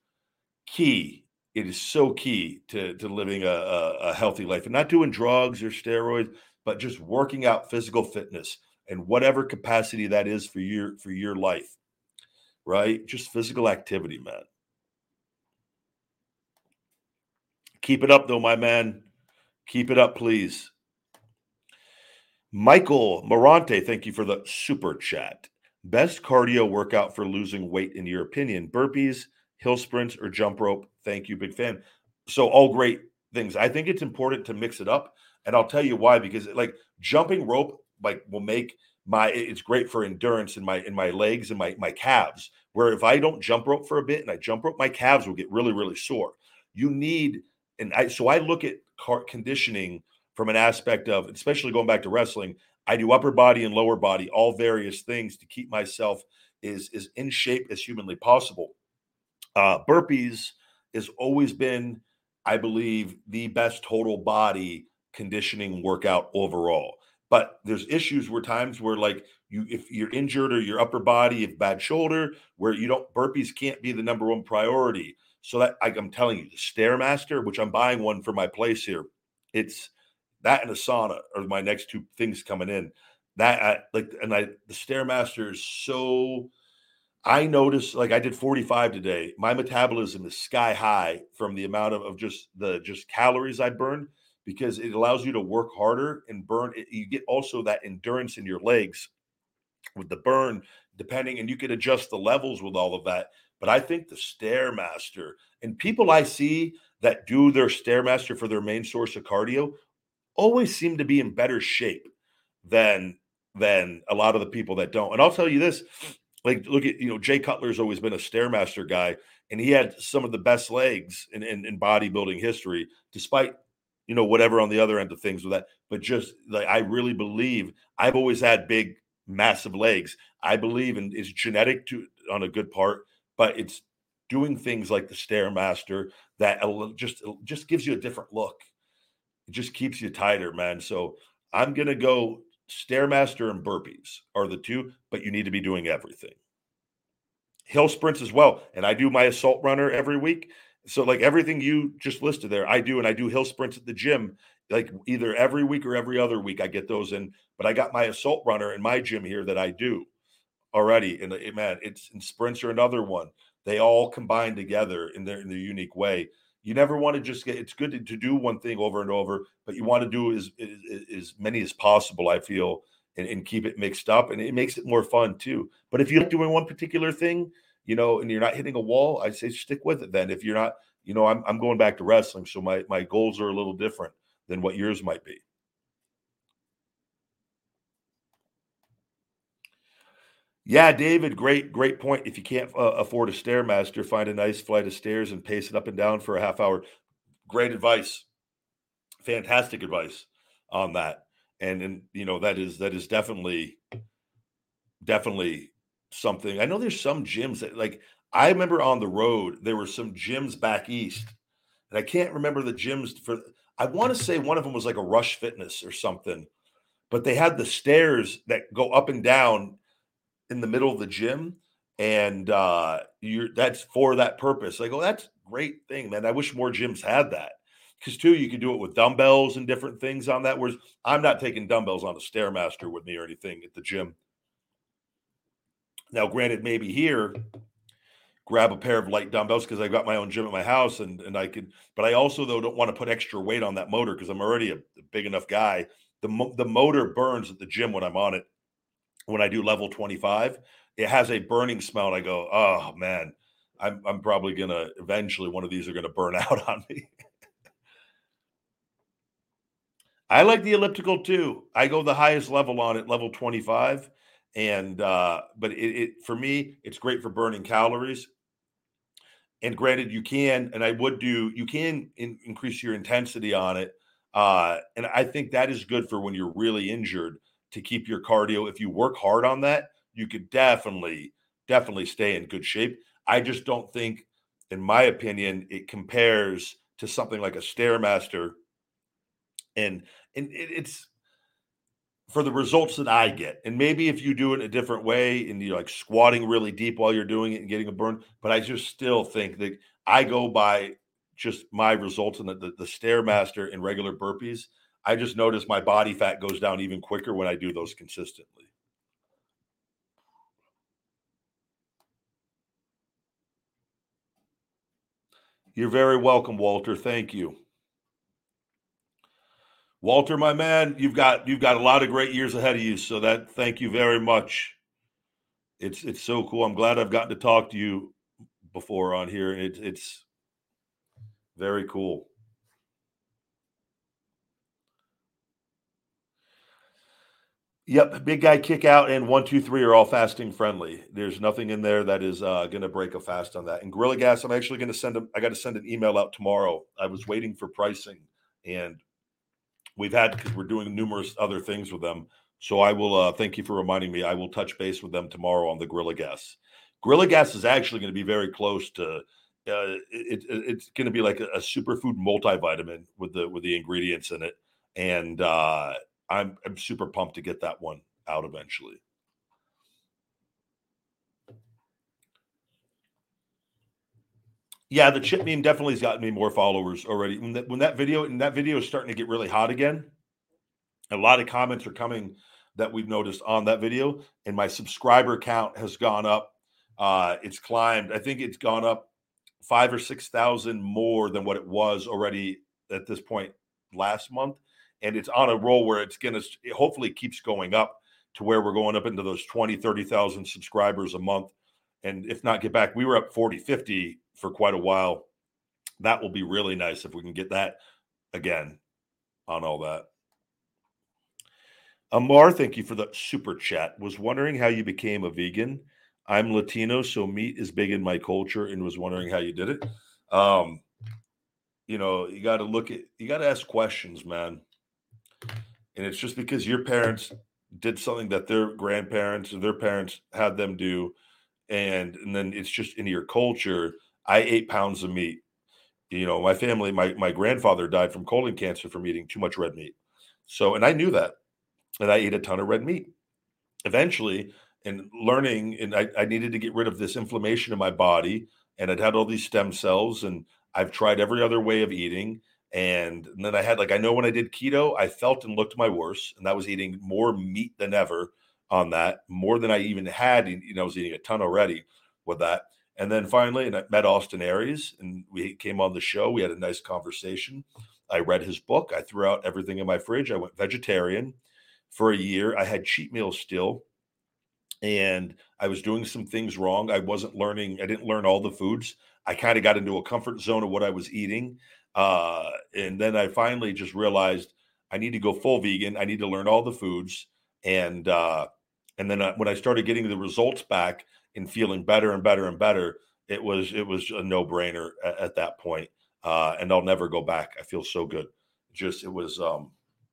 Speaker 6: key. It is so key to, to living a, a, a healthy life, and not doing drugs or steroids, but just working out, physical fitness, and whatever capacity that is for your for your life, right? Just physical activity, man. Keep it up, though, my man. Keep it up, please. Michael Morante, thank you for the super chat. Best cardio workout for losing weight, in your opinion? Burpees, hill sprints, or jump rope? Thank you, big fan. So all great things. I think it's important to mix it up, and I'll tell you why. Because like jumping rope, like will make my it's great for endurance in my in my legs and my my calves. Where if I don't jump rope for a bit and I jump rope, my calves will get really really sore. You need And I, so I look at car conditioning from an aspect of, especially going back to wrestling, I do upper body and lower body, all various things to keep myself is, is in shape as humanly possible. Uh, burpees has always been, I believe, the best total body conditioning workout overall. But there's issues where times where like you, if you're injured or your upper body, if bad shoulder, where you don't, burpees can't be the number one priority. So that I'm telling you, the Stairmaster, which I'm buying one for my place here, it's that and a sauna are my next two things coming in. That I, like, and I the Stairmaster is so. I noticed, like I did forty-five today. My metabolism is sky high from the amount of, of just the just calories I burn, because it allows you to work harder and burn. You get also that endurance in your legs with the burn, depending, and you can adjust the levels with all of that. But I think the Stairmaster, and people I see that do their Stairmaster for their main source of cardio always seem to be in better shape than, than a lot of the people that don't. And I'll tell you this, like, look at, you know, Jay Cutler's always been a Stairmaster guy, and he had some of the best legs in, in, in bodybuilding history, despite you know, whatever on the other end of things with that. But just like, I really believe I've always had big, massive legs. I believe in it's genetic to on a good part, but it's doing things like the Stairmaster that just, just gives you a different look. It just keeps you tighter, man. So I'm going to go Stairmaster and burpees are the two, but you need to be doing everything. Hill sprints as well. And I do my assault runner every week. So like everything you just listed there, I do. And I do hill sprints at the gym, like either every week or every other week I get those in. But I got my assault runner in my gym here that I do already. And it, man, it's and sprints are another one. They all combine together in their, in their unique way. You never want to just get, it's good to, to do one thing over and over, but you want to do as, as, as many as possible, I feel, and, and keep it mixed up. And it makes it more fun too. But if you're doing one particular thing, you know, and you're not hitting a wall, I say stick with it then. If you're not, you know, I'm I'm going back to wrestling, so my my goals are a little different than what yours might be. Yeah, David, great, great point. If you can't uh, afford a Stairmaster, find a nice flight of stairs and pace it up and down for a half hour. Great advice. Fantastic advice on that. And, and you know, that is, that is definitely, definitely something. I know there's some gyms that like, I remember on the road, there were some gyms back east and I can't remember the gyms for, I want to say one of them was like a Rush Fitness or something, but they had the stairs that go up and down in the middle of the gym, and uh you're that's for that purpose. I go, that's a great thing, man. I wish more gyms had that, because too you can do it with dumbbells and different things on that, whereas I'm not taking dumbbells on a Stairmaster with me or anything at the gym. Now granted, maybe here grab a pair of light dumbbells because I've got my own gym at my house, and and I could, but I also though don't want to put extra weight on that motor because I'm already a, a big enough guy. The mo- the motor burns at the gym when I'm on it. When I do level twenty-five, it has a burning smell. And I go, oh man, I'm, I'm probably going to eventually one of these are going to burn out on me. I like the elliptical too. I go the highest level on it, level twenty-five. And, uh, but it, it, for me, it's great for burning calories. And granted, you can, and I would do, you can in, increase your intensity on it. Uh, and I think that is good for when you're really injured, to keep your cardio. If you work hard on that, you could definitely, definitely stay in good shape. I just don't think, in my opinion, it compares to something like a Stairmaster. And, and it, it's for the results that I get. And maybe if you do it a different way and you're like squatting really deep while you're doing it and getting a burn, but I just still think that I go by just my results in the, the, the Stairmaster and regular burpees. I just notice my body fat goes down even quicker when I do those consistently. You're very welcome, Walter. Thank you. Walter, my man, you've got you've got a lot of great years ahead of you. So that thank you very much. It's it's so cool. I'm glad I've gotten to talk to you before on here. It, it's very cool. Yep, big guy kick out and one, two, three are all fasting friendly. There's nothing in there that is uh, going to break a fast on that. And Gorilla Gas, I'm actually going to send them. I got to send an email out tomorrow. I was waiting for pricing, and we've had because we're doing numerous other things with them. So I will uh, thank you for reminding me. I will touch base with them tomorrow on the Gorilla Gas. Gorilla Gas is actually going to be very close to. Uh, it, it, it's going to be like a, a superfood multivitamin with the with the ingredients in it, and. Uh, I'm I'm super pumped to get that one out eventually. Yeah, the chip meme definitely has gotten me more followers already. When that, when that video and that video is starting to get really hot again, a lot of comments are coming that we've noticed on that video, and my subscriber count has gone up. Uh, it's climbed. I think it's gone up five or six thousand more than what it was already at this point last month. And it's on a roll where it's going to it hopefully keeps going up to where we're going up into those twenty, thirty thousand subscribers a month. And if not get back, we were up forty, fifty for quite a while. That will be really nice if we can get that again on all that. Amar, thank you for the super chat. Was wondering how you became a vegan. I'm Latino, so meat is big in my culture, and was wondering how you did it. Um, you know, you got to look at, you got to ask questions, man. And it's just because your parents did something that their grandparents or their parents had them do. And, and then it's just into your culture. I ate pounds of meat. You know, my family, my, my grandfather died from colon cancer from eating too much red meat. So, and I knew that. And I ate a ton of red meat. Eventually, and learning, and I, I needed to get rid of this inflammation in my body. And I'd had all these stem cells, and I've tried every other way of eating. And, and then I had, like, I know when I did keto, I felt and looked my worst. And I was eating more meat than ever on that, more than I even had. You know, I was eating a ton already with that. And then finally, and I met Austin Aries, and we came on the show. We had a nice conversation. I read his book. I threw out everything in my fridge. I went vegetarian for a year. I had cheat meals still, and I was doing some things wrong. I wasn't learning. I didn't learn all the foods. I kind of got into a comfort zone of what I was eating. Uh, and then I finally just realized I need to go full vegan. I need to learn all the foods. And, uh, and then uh, when I started getting the results back and feeling better and better and better, it was, it was a no brainer at, at that point. Uh, and I'll never go back. I feel so good. Just, it was, um,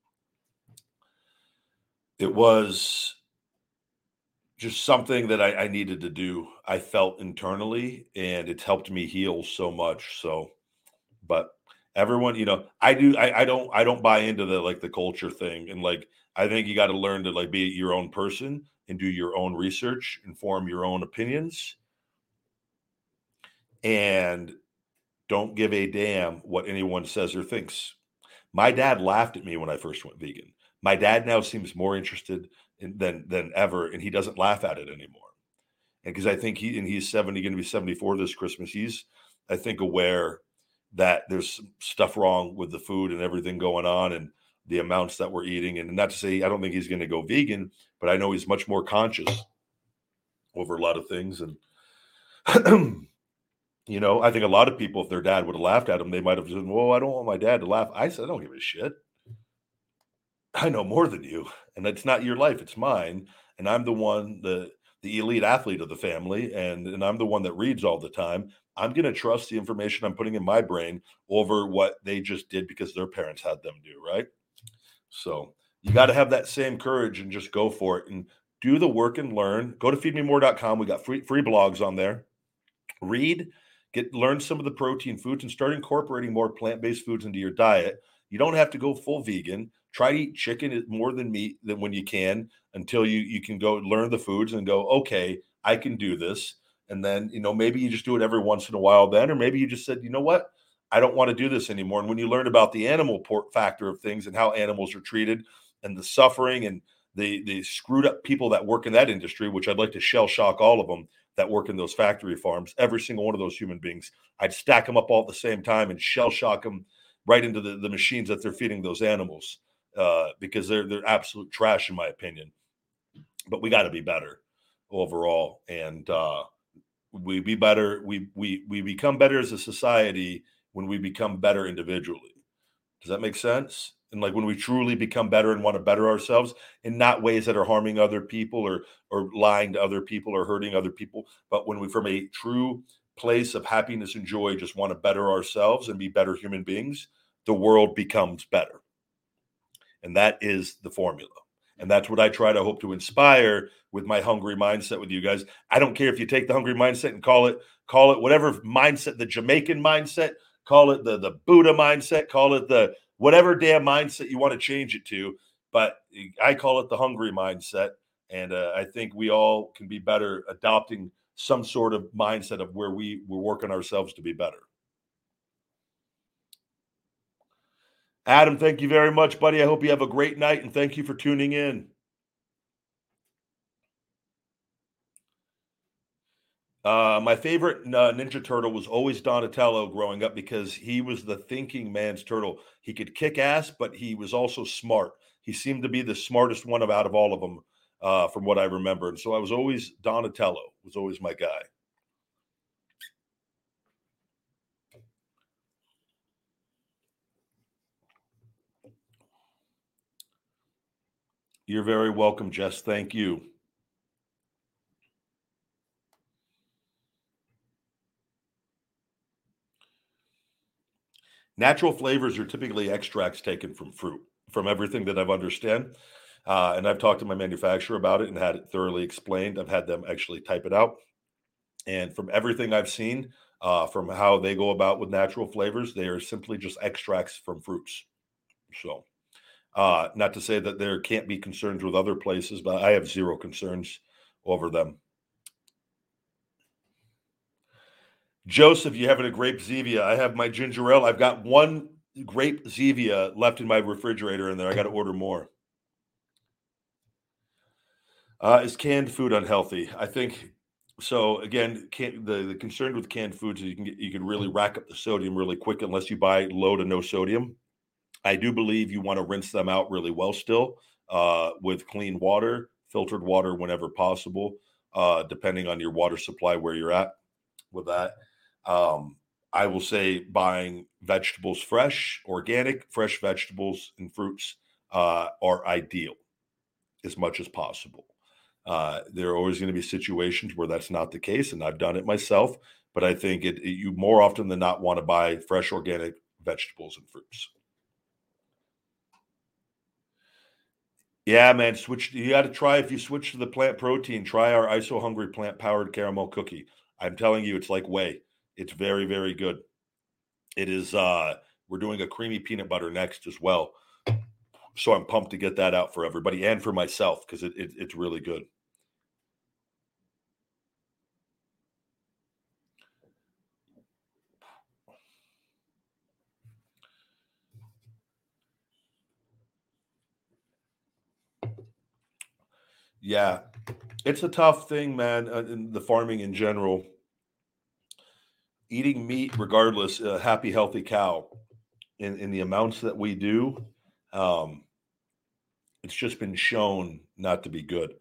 Speaker 6: it was just something that I, I needed to do. I felt internally, and it's helped me heal so much. So, but everyone, you know, I do, I, I don't, I don't buy into the, like the culture thing. And like, I think you got to learn to like be your own person and do your own research and form your own opinions, and don't give a damn what anyone says or thinks. My dad laughed at me when I first went vegan. My dad now seems more interested in, than than ever, and he doesn't laugh at it anymore. And because I think he, and he's seventy, going to be seventy-four this Christmas. He's, I think, aware that there's stuff wrong with the food and everything going on, and the amounts that we're eating. And not to say I don't think he's going to go vegan, but I know he's much more conscious over a lot of things. And you know, I think a lot of people, if their dad would have laughed at him, they might have said, "Well, I don't want my dad to laugh." I said, "I don't give a shit. I know more than you, and it's not your life, it's mine. And I'm the one, the the elite athlete of the family, and and I'm the one that reads all the time. I'm going to trust the information I'm putting in my brain over what they just did because their parents had them do, right?" So you got to have that same courage and just go for it and do the work and learn. Go to feed me more dot com. We got free free blogs on there. Read, get learn some of the protein foods, and start incorporating more plant-based foods into your diet. You don't have to go full vegan. Try to eat chicken more than meat than when you can, until you you can go learn the foods and go, okay, I can do this. And then, you know, maybe you just do it every once in a while then, or maybe you just said, you know what, I don't want to do this anymore. And when you learn about the animal port factor of things and how animals are treated and the suffering and the the screwed up people that work in that industry, which I'd like to shell shock all of them that work in those factory farms, every single one of those human beings, I'd stack them up all at the same time and shell shock them right into the, the machines that they're feeding those animals, uh, because they're they're absolute trash in my opinion. But we got to be better overall, and uh, we be better. We we we become better as a society when we become better individually. Does that make sense? And like when we truly become better and want to better ourselves in not ways that are harming other people or or lying to other people or hurting other people, but when we from a true place of happiness and joy just want to better ourselves and be better human beings, the world becomes better. And that is the formula. And that's what I try to hope to inspire with my hungry mindset with you guys. I don't care if you take the hungry mindset and call it, call it whatever mindset, the Jamaican mindset, call it the, the Buddha mindset, call it the whatever damn mindset you want to change it to. But I call it the hungry mindset. And uh, I think we all can be better adopting some sort of mindset of where we, we're working ourselves to be better. Adam, thank you very much, buddy. I hope you have a great night, and thank you for tuning in. Uh, my favorite uh, Ninja Turtle was always Donatello growing up because he was the thinking man's turtle. He could kick ass, but he was also smart. He seemed to be the smartest one of out of all of them, uh, from what I remember. And so I was always Donatello, was always my guy. You're very welcome, Jess. Thank you. Natural flavors are typically extracts taken from fruit, from everything that I've understand. Uh, and I've talked to my manufacturer about it and had it thoroughly explained. I've had them actually type it out. And from everything I've seen, uh, from how they go about with natural flavors, they are simply just extracts from fruits. So, uh, not to say that there can't be concerns with other places, but I have zero concerns over them. Joseph, you having a grape Zevia? I have my ginger ale. I've got one grape Zevia left in my refrigerator in there. I got to order more. Uh, is canned food unhealthy? I think so. Again, can, the the concern with canned foods is you can get, you can really rack up the sodium really quick unless you buy low to no sodium. I do believe you want to rinse them out really well still uh, with clean water, filtered water whenever possible, uh, depending on your water supply where you're at with that. Um, I will say buying vegetables fresh, organic, fresh vegetables and fruits uh, are ideal as much as possible. Uh, there are always going to be situations where that's not the case, and I've done it myself. But I think it, it you more often than not want to buy fresh, organic vegetables and fruits. Yeah, man, switch. You got to try if you switch to the plant protein. Try our Iso Hungry plant powered caramel cookie. I'm telling you, it's like whey. It's very, very good. It is. Uh, we're doing a creamy peanut butter next as well. So I'm pumped to get that out for everybody and for myself because it, it, it's really good. Yeah, it's a tough thing, man, uh, in the farming in general. Eating meat, regardless, a happy, healthy cow in, in the amounts that we do, um, it's just been shown not to be good.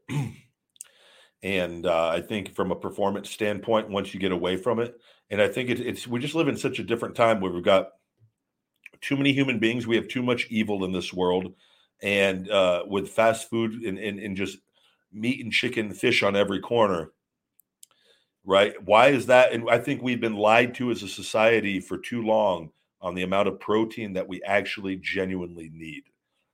Speaker 6: And uh, I think from a performance standpoint, once you get away from it, and I think it, it's we just live in such a different time where we've got too many human beings. We have too much evil in this world, and uh, with fast food and, and, and just meat and chicken, fish on every corner. Right? Why is that? And I think we've been lied to as a society for too long on the amount of protein that we actually genuinely need.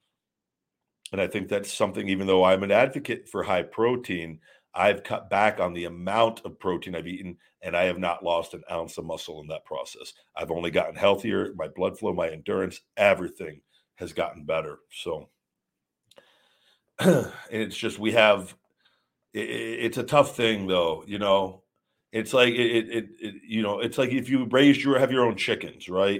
Speaker 6: And I think that's something, even though I'm an advocate for high protein, I've cut back on the amount of protein I've eaten, and I have not lost an ounce of muscle in that process. I've only gotten healthier. My blood flow, my endurance, everything has gotten better. So, and it's just, we have, it, it's a tough thing though, you know, it's like, it, it, it, you know, it's like if you raised your, have your own chickens, right?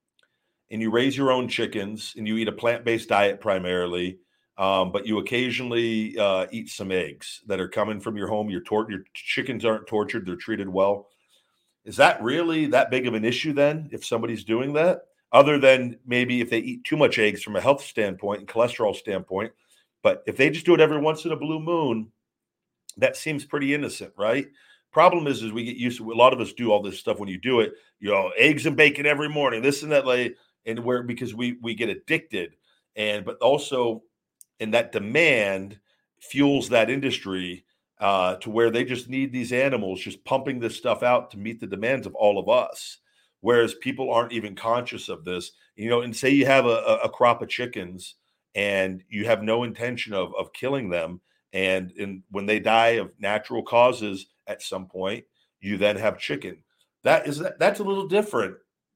Speaker 6: And you raise your own chickens and you eat a plant-based diet primarily, um, but you occasionally uh, eat some eggs that are coming from your home. Your, tor- your chickens aren't tortured. They're treated well. Is that really that big of an issue then if somebody's doing that? Other than maybe if they eat too much eggs from a health standpoint and cholesterol standpoint. But if they just do it every once in a blue moon, that seems pretty innocent, right? Problem is, is we get used to, a lot of us do all this stuff when you do it, you know, eggs and bacon every morning, this and that, like, and where, because we, we get addicted, and, but also, and that demand fuels that industry uh, to where they just need these animals just pumping this stuff out to meet the demands of all of us. Whereas people aren't even conscious of this, you know, and say you have a, a crop of chickens and you have no intention of, of killing them. And, and when they die of natural causes at some point, you then have chicken. That is, that's a little different,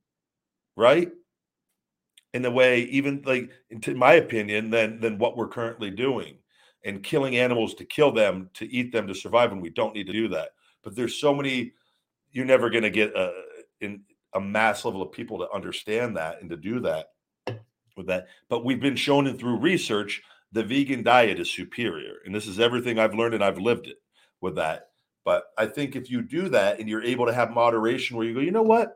Speaker 6: right? In the way, even like, in my opinion, than, than what we're currently doing, and killing animals to kill them, to eat them, to survive. And we don't need to do that. But there's so many, you're never going to get a, in a mass level of people to understand that and to do that with that. But we've been shown in through research, the vegan diet is superior. And this is everything I've learned, and I've lived it with that. But I think if you do that and you're able to have moderation where you go, you know what,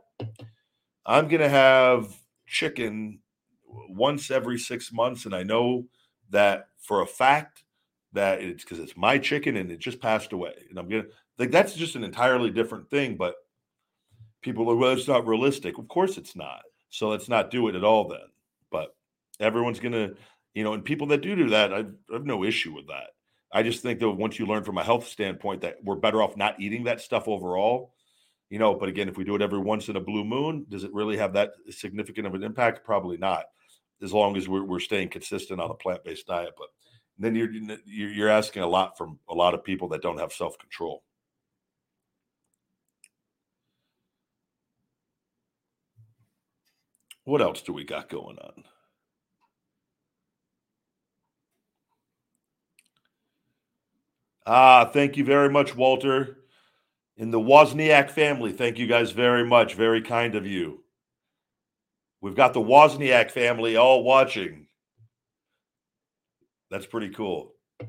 Speaker 6: I'm going to have chicken once every six months. And I know that for a fact that it's because it's my chicken and it just passed away. And I'm going to, like, that's just an entirely different thing. But people are, well, it's not realistic. Of course it's not. So let's not do it at all then. But everyone's going to, you know, and people that do do that, I've, I have no issue with that. I just think that once you learn from a health standpoint that we're better off not eating that stuff overall, You know, but again, if we do it every once in a blue moon, does it really have that significant of an impact? Probably not, as long as we're, we're staying consistent on a plant-based diet. But then you're you're asking a lot from a lot of people that don't have self-control. What else do we got going on? Ah, thank you very much, Walter. In the Wozniak family, thank you guys very much. Very kind of you. We've got the Wozniak family all watching. That's pretty cool.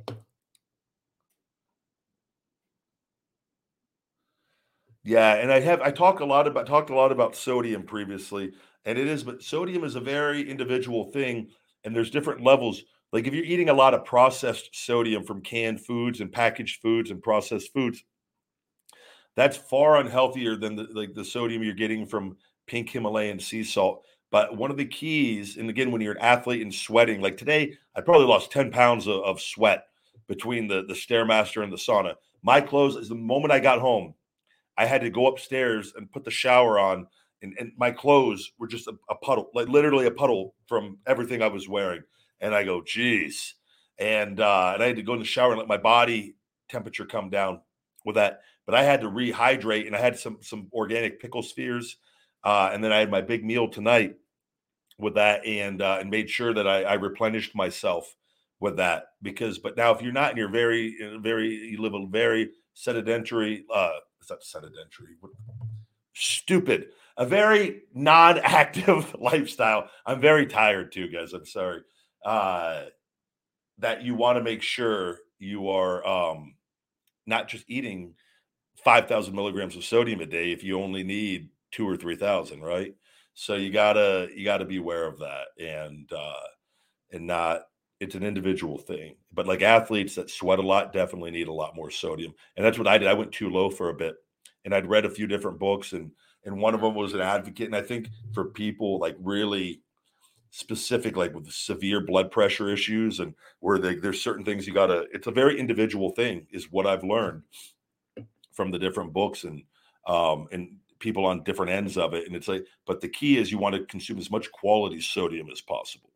Speaker 6: Yeah, and I have I talk a lot about talked a lot about sodium previously, and it is, but sodium is a very individual thing, and there's different levels. Like if you're eating a lot of processed sodium from canned foods and packaged foods and processed foods, that's far unhealthier than the, like the sodium you're getting from pink Himalayan sea salt. But one of the keys, and again, when you're an athlete and sweating, like today, I probably lost ten pounds of, of sweat between the, the Stairmaster and the sauna. My clothes, is the moment I got home, I had to go upstairs and put the shower on, and, and my clothes were just a, a puddle, like literally a puddle from everything I was wearing. And I go, geez. And, uh, and I had to go in the shower and let my body temperature come down with that. But I had to rehydrate, and I had some some organic pickle spheres. Uh, and then I had my big meal tonight with that, and uh, and made sure that I, I replenished myself with that. Because, but now if you're not, and you're very, very, you live a very sedentary, uh, it's not sedentary, stupid, a very non-active lifestyle. I'm very tired too, guys. I'm sorry. Uh, that you want to make sure you are um, not just eating five thousand milligrams of sodium a day if you only need two or three thousand, right? So you gotta you gotta be aware of that, and uh, and not. It's an individual thing. But like athletes that sweat a lot definitely need a lot more sodium, and that's what I did. I went too low for a bit, and I'd read a few different books, and and one of them was an advocate. And I think for people like really specific, like with severe blood pressure issues, and where they, there's certain things you gotta. It's a very individual thing, is what I've learned from the different books, and um, and people on different ends of it. And it's like, but the key is you want to consume as much quality sodium as possible.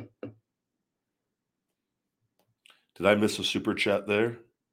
Speaker 6: Did I miss a super chat there?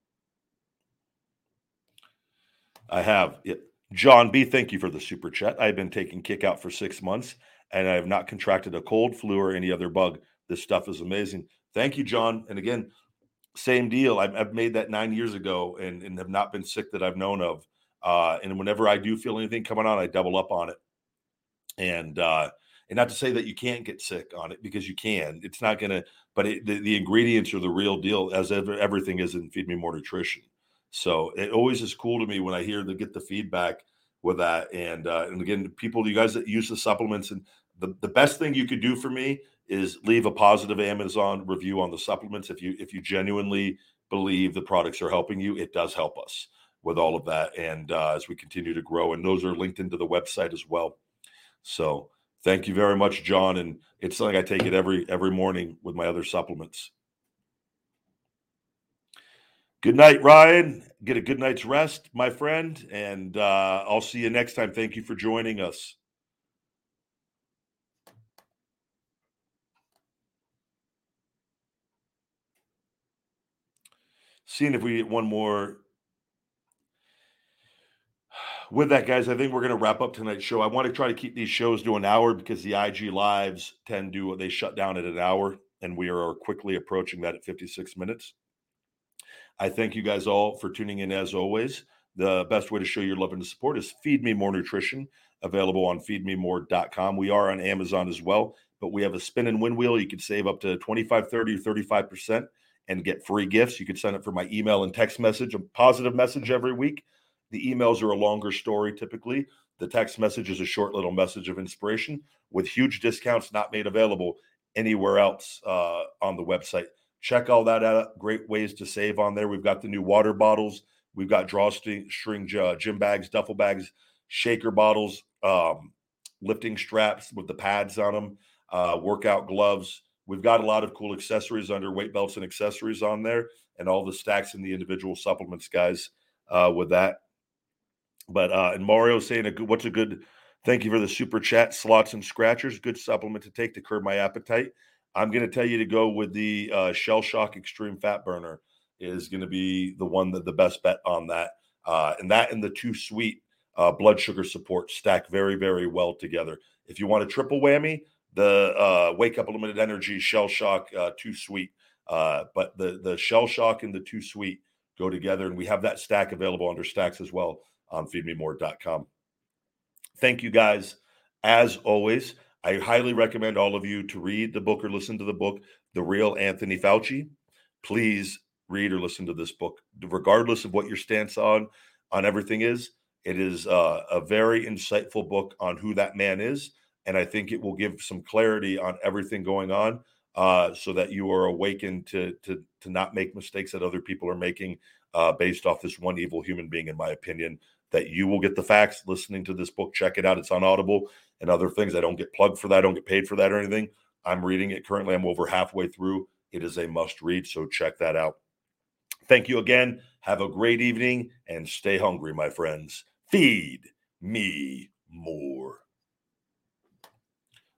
Speaker 6: I have. Yeah. John B., thank you for the super chat. I've been taking Kick Out for six months, and I have not contracted a cold, flu, or any other bug. This stuff is amazing. Thank you, John. And again, same deal. I've, I've made that nine years ago, and, and have not been sick that I've known of. Uh, and whenever I do feel anything coming on, I double up on it. And uh, and not to say that you can't get sick on it, because you can. It's not going to, but it, the, the ingredients are the real deal, as ever, everything is in Feed Me More Nutrition. So it always is cool to me when I hear the get the feedback with that. And uh, and again, people, you guys that use the supplements, and the, the best thing you could do for me is leave a positive Amazon review on the supplements. If you if you genuinely believe the products are helping you, it does help us with all of that. And uh, as we continue to grow, and those are linked into the website as well. So thank you very much, John. And it's something I take it every every morning with my other supplements. Good night, Ryan. Get a good night's rest, my friend. And uh, I'll see you next time. Thank you for joining us. Seeing if we get one more. With that, guys, I think we're going to wrap up tonight's show. I want to try to keep these shows to an hour, because the I G Lives tend to, they shut down at an hour, and we are quickly approaching that at fifty-six minutes. I thank you guys all for tuning in as always. The best way to show your love and support is Feed Me More Nutrition, available on feed me more dot com. We are on Amazon as well, but we have a spin and win wheel. You can save up to twenty-five, thirty, or thirty-five percent and get free gifts. You can sign up for my email and text message, a positive message every week. The emails are a longer story typically. The text message is a short little message of inspiration with huge discounts not made available anywhere else uh, on the website. Check all that out. Great ways to save on there. We've got the new water bottles. We've got drawstring string, uh, gym bags, duffel bags, shaker bottles, um, lifting straps with the pads on them, uh, workout gloves. We've got a lot of cool accessories under weight belts and accessories on there, and all the stacks in the individual supplements, guys, uh, with that. But uh, and Mario saying, a good, what's a good, thank you for the super chat, slots and scratchers, good supplement to take to curb my appetite. I'm going to tell you to go with the uh, Shell Shock Extreme Fat Burner is going to be the one that the best bet on that. Uh, and that and the Too Sweet uh, blood sugar support stack very, very well together. If you want a triple whammy, the uh, Wake Up Limited Energy Shell Shock uh, Too Sweet. Uh, but the, the Shell Shock and the Too Sweet go together. And we have that stack available under Stacks as well on feed me more dot com. Thank you guys. As always, I highly recommend all of you to read the book or listen to the book, The Real Anthony Fauci. Please read or listen to this book, regardless of what your stance on, on everything is. It is uh, a very insightful book on who that man is. And I think it will give some clarity on everything going on uh, so that you are awakened to, to, to not make mistakes that other people are making uh, based off this one evil human being, in my opinion. That you will get the facts listening to this book. Check it out. It's on Audible and other things. I don't get plugged for that. I don't get paid for that or anything. I'm reading it currently. I'm over halfway through. It is a must read, so check that out. Thank you again. Have a great evening and stay hungry, my friends. Feed me more.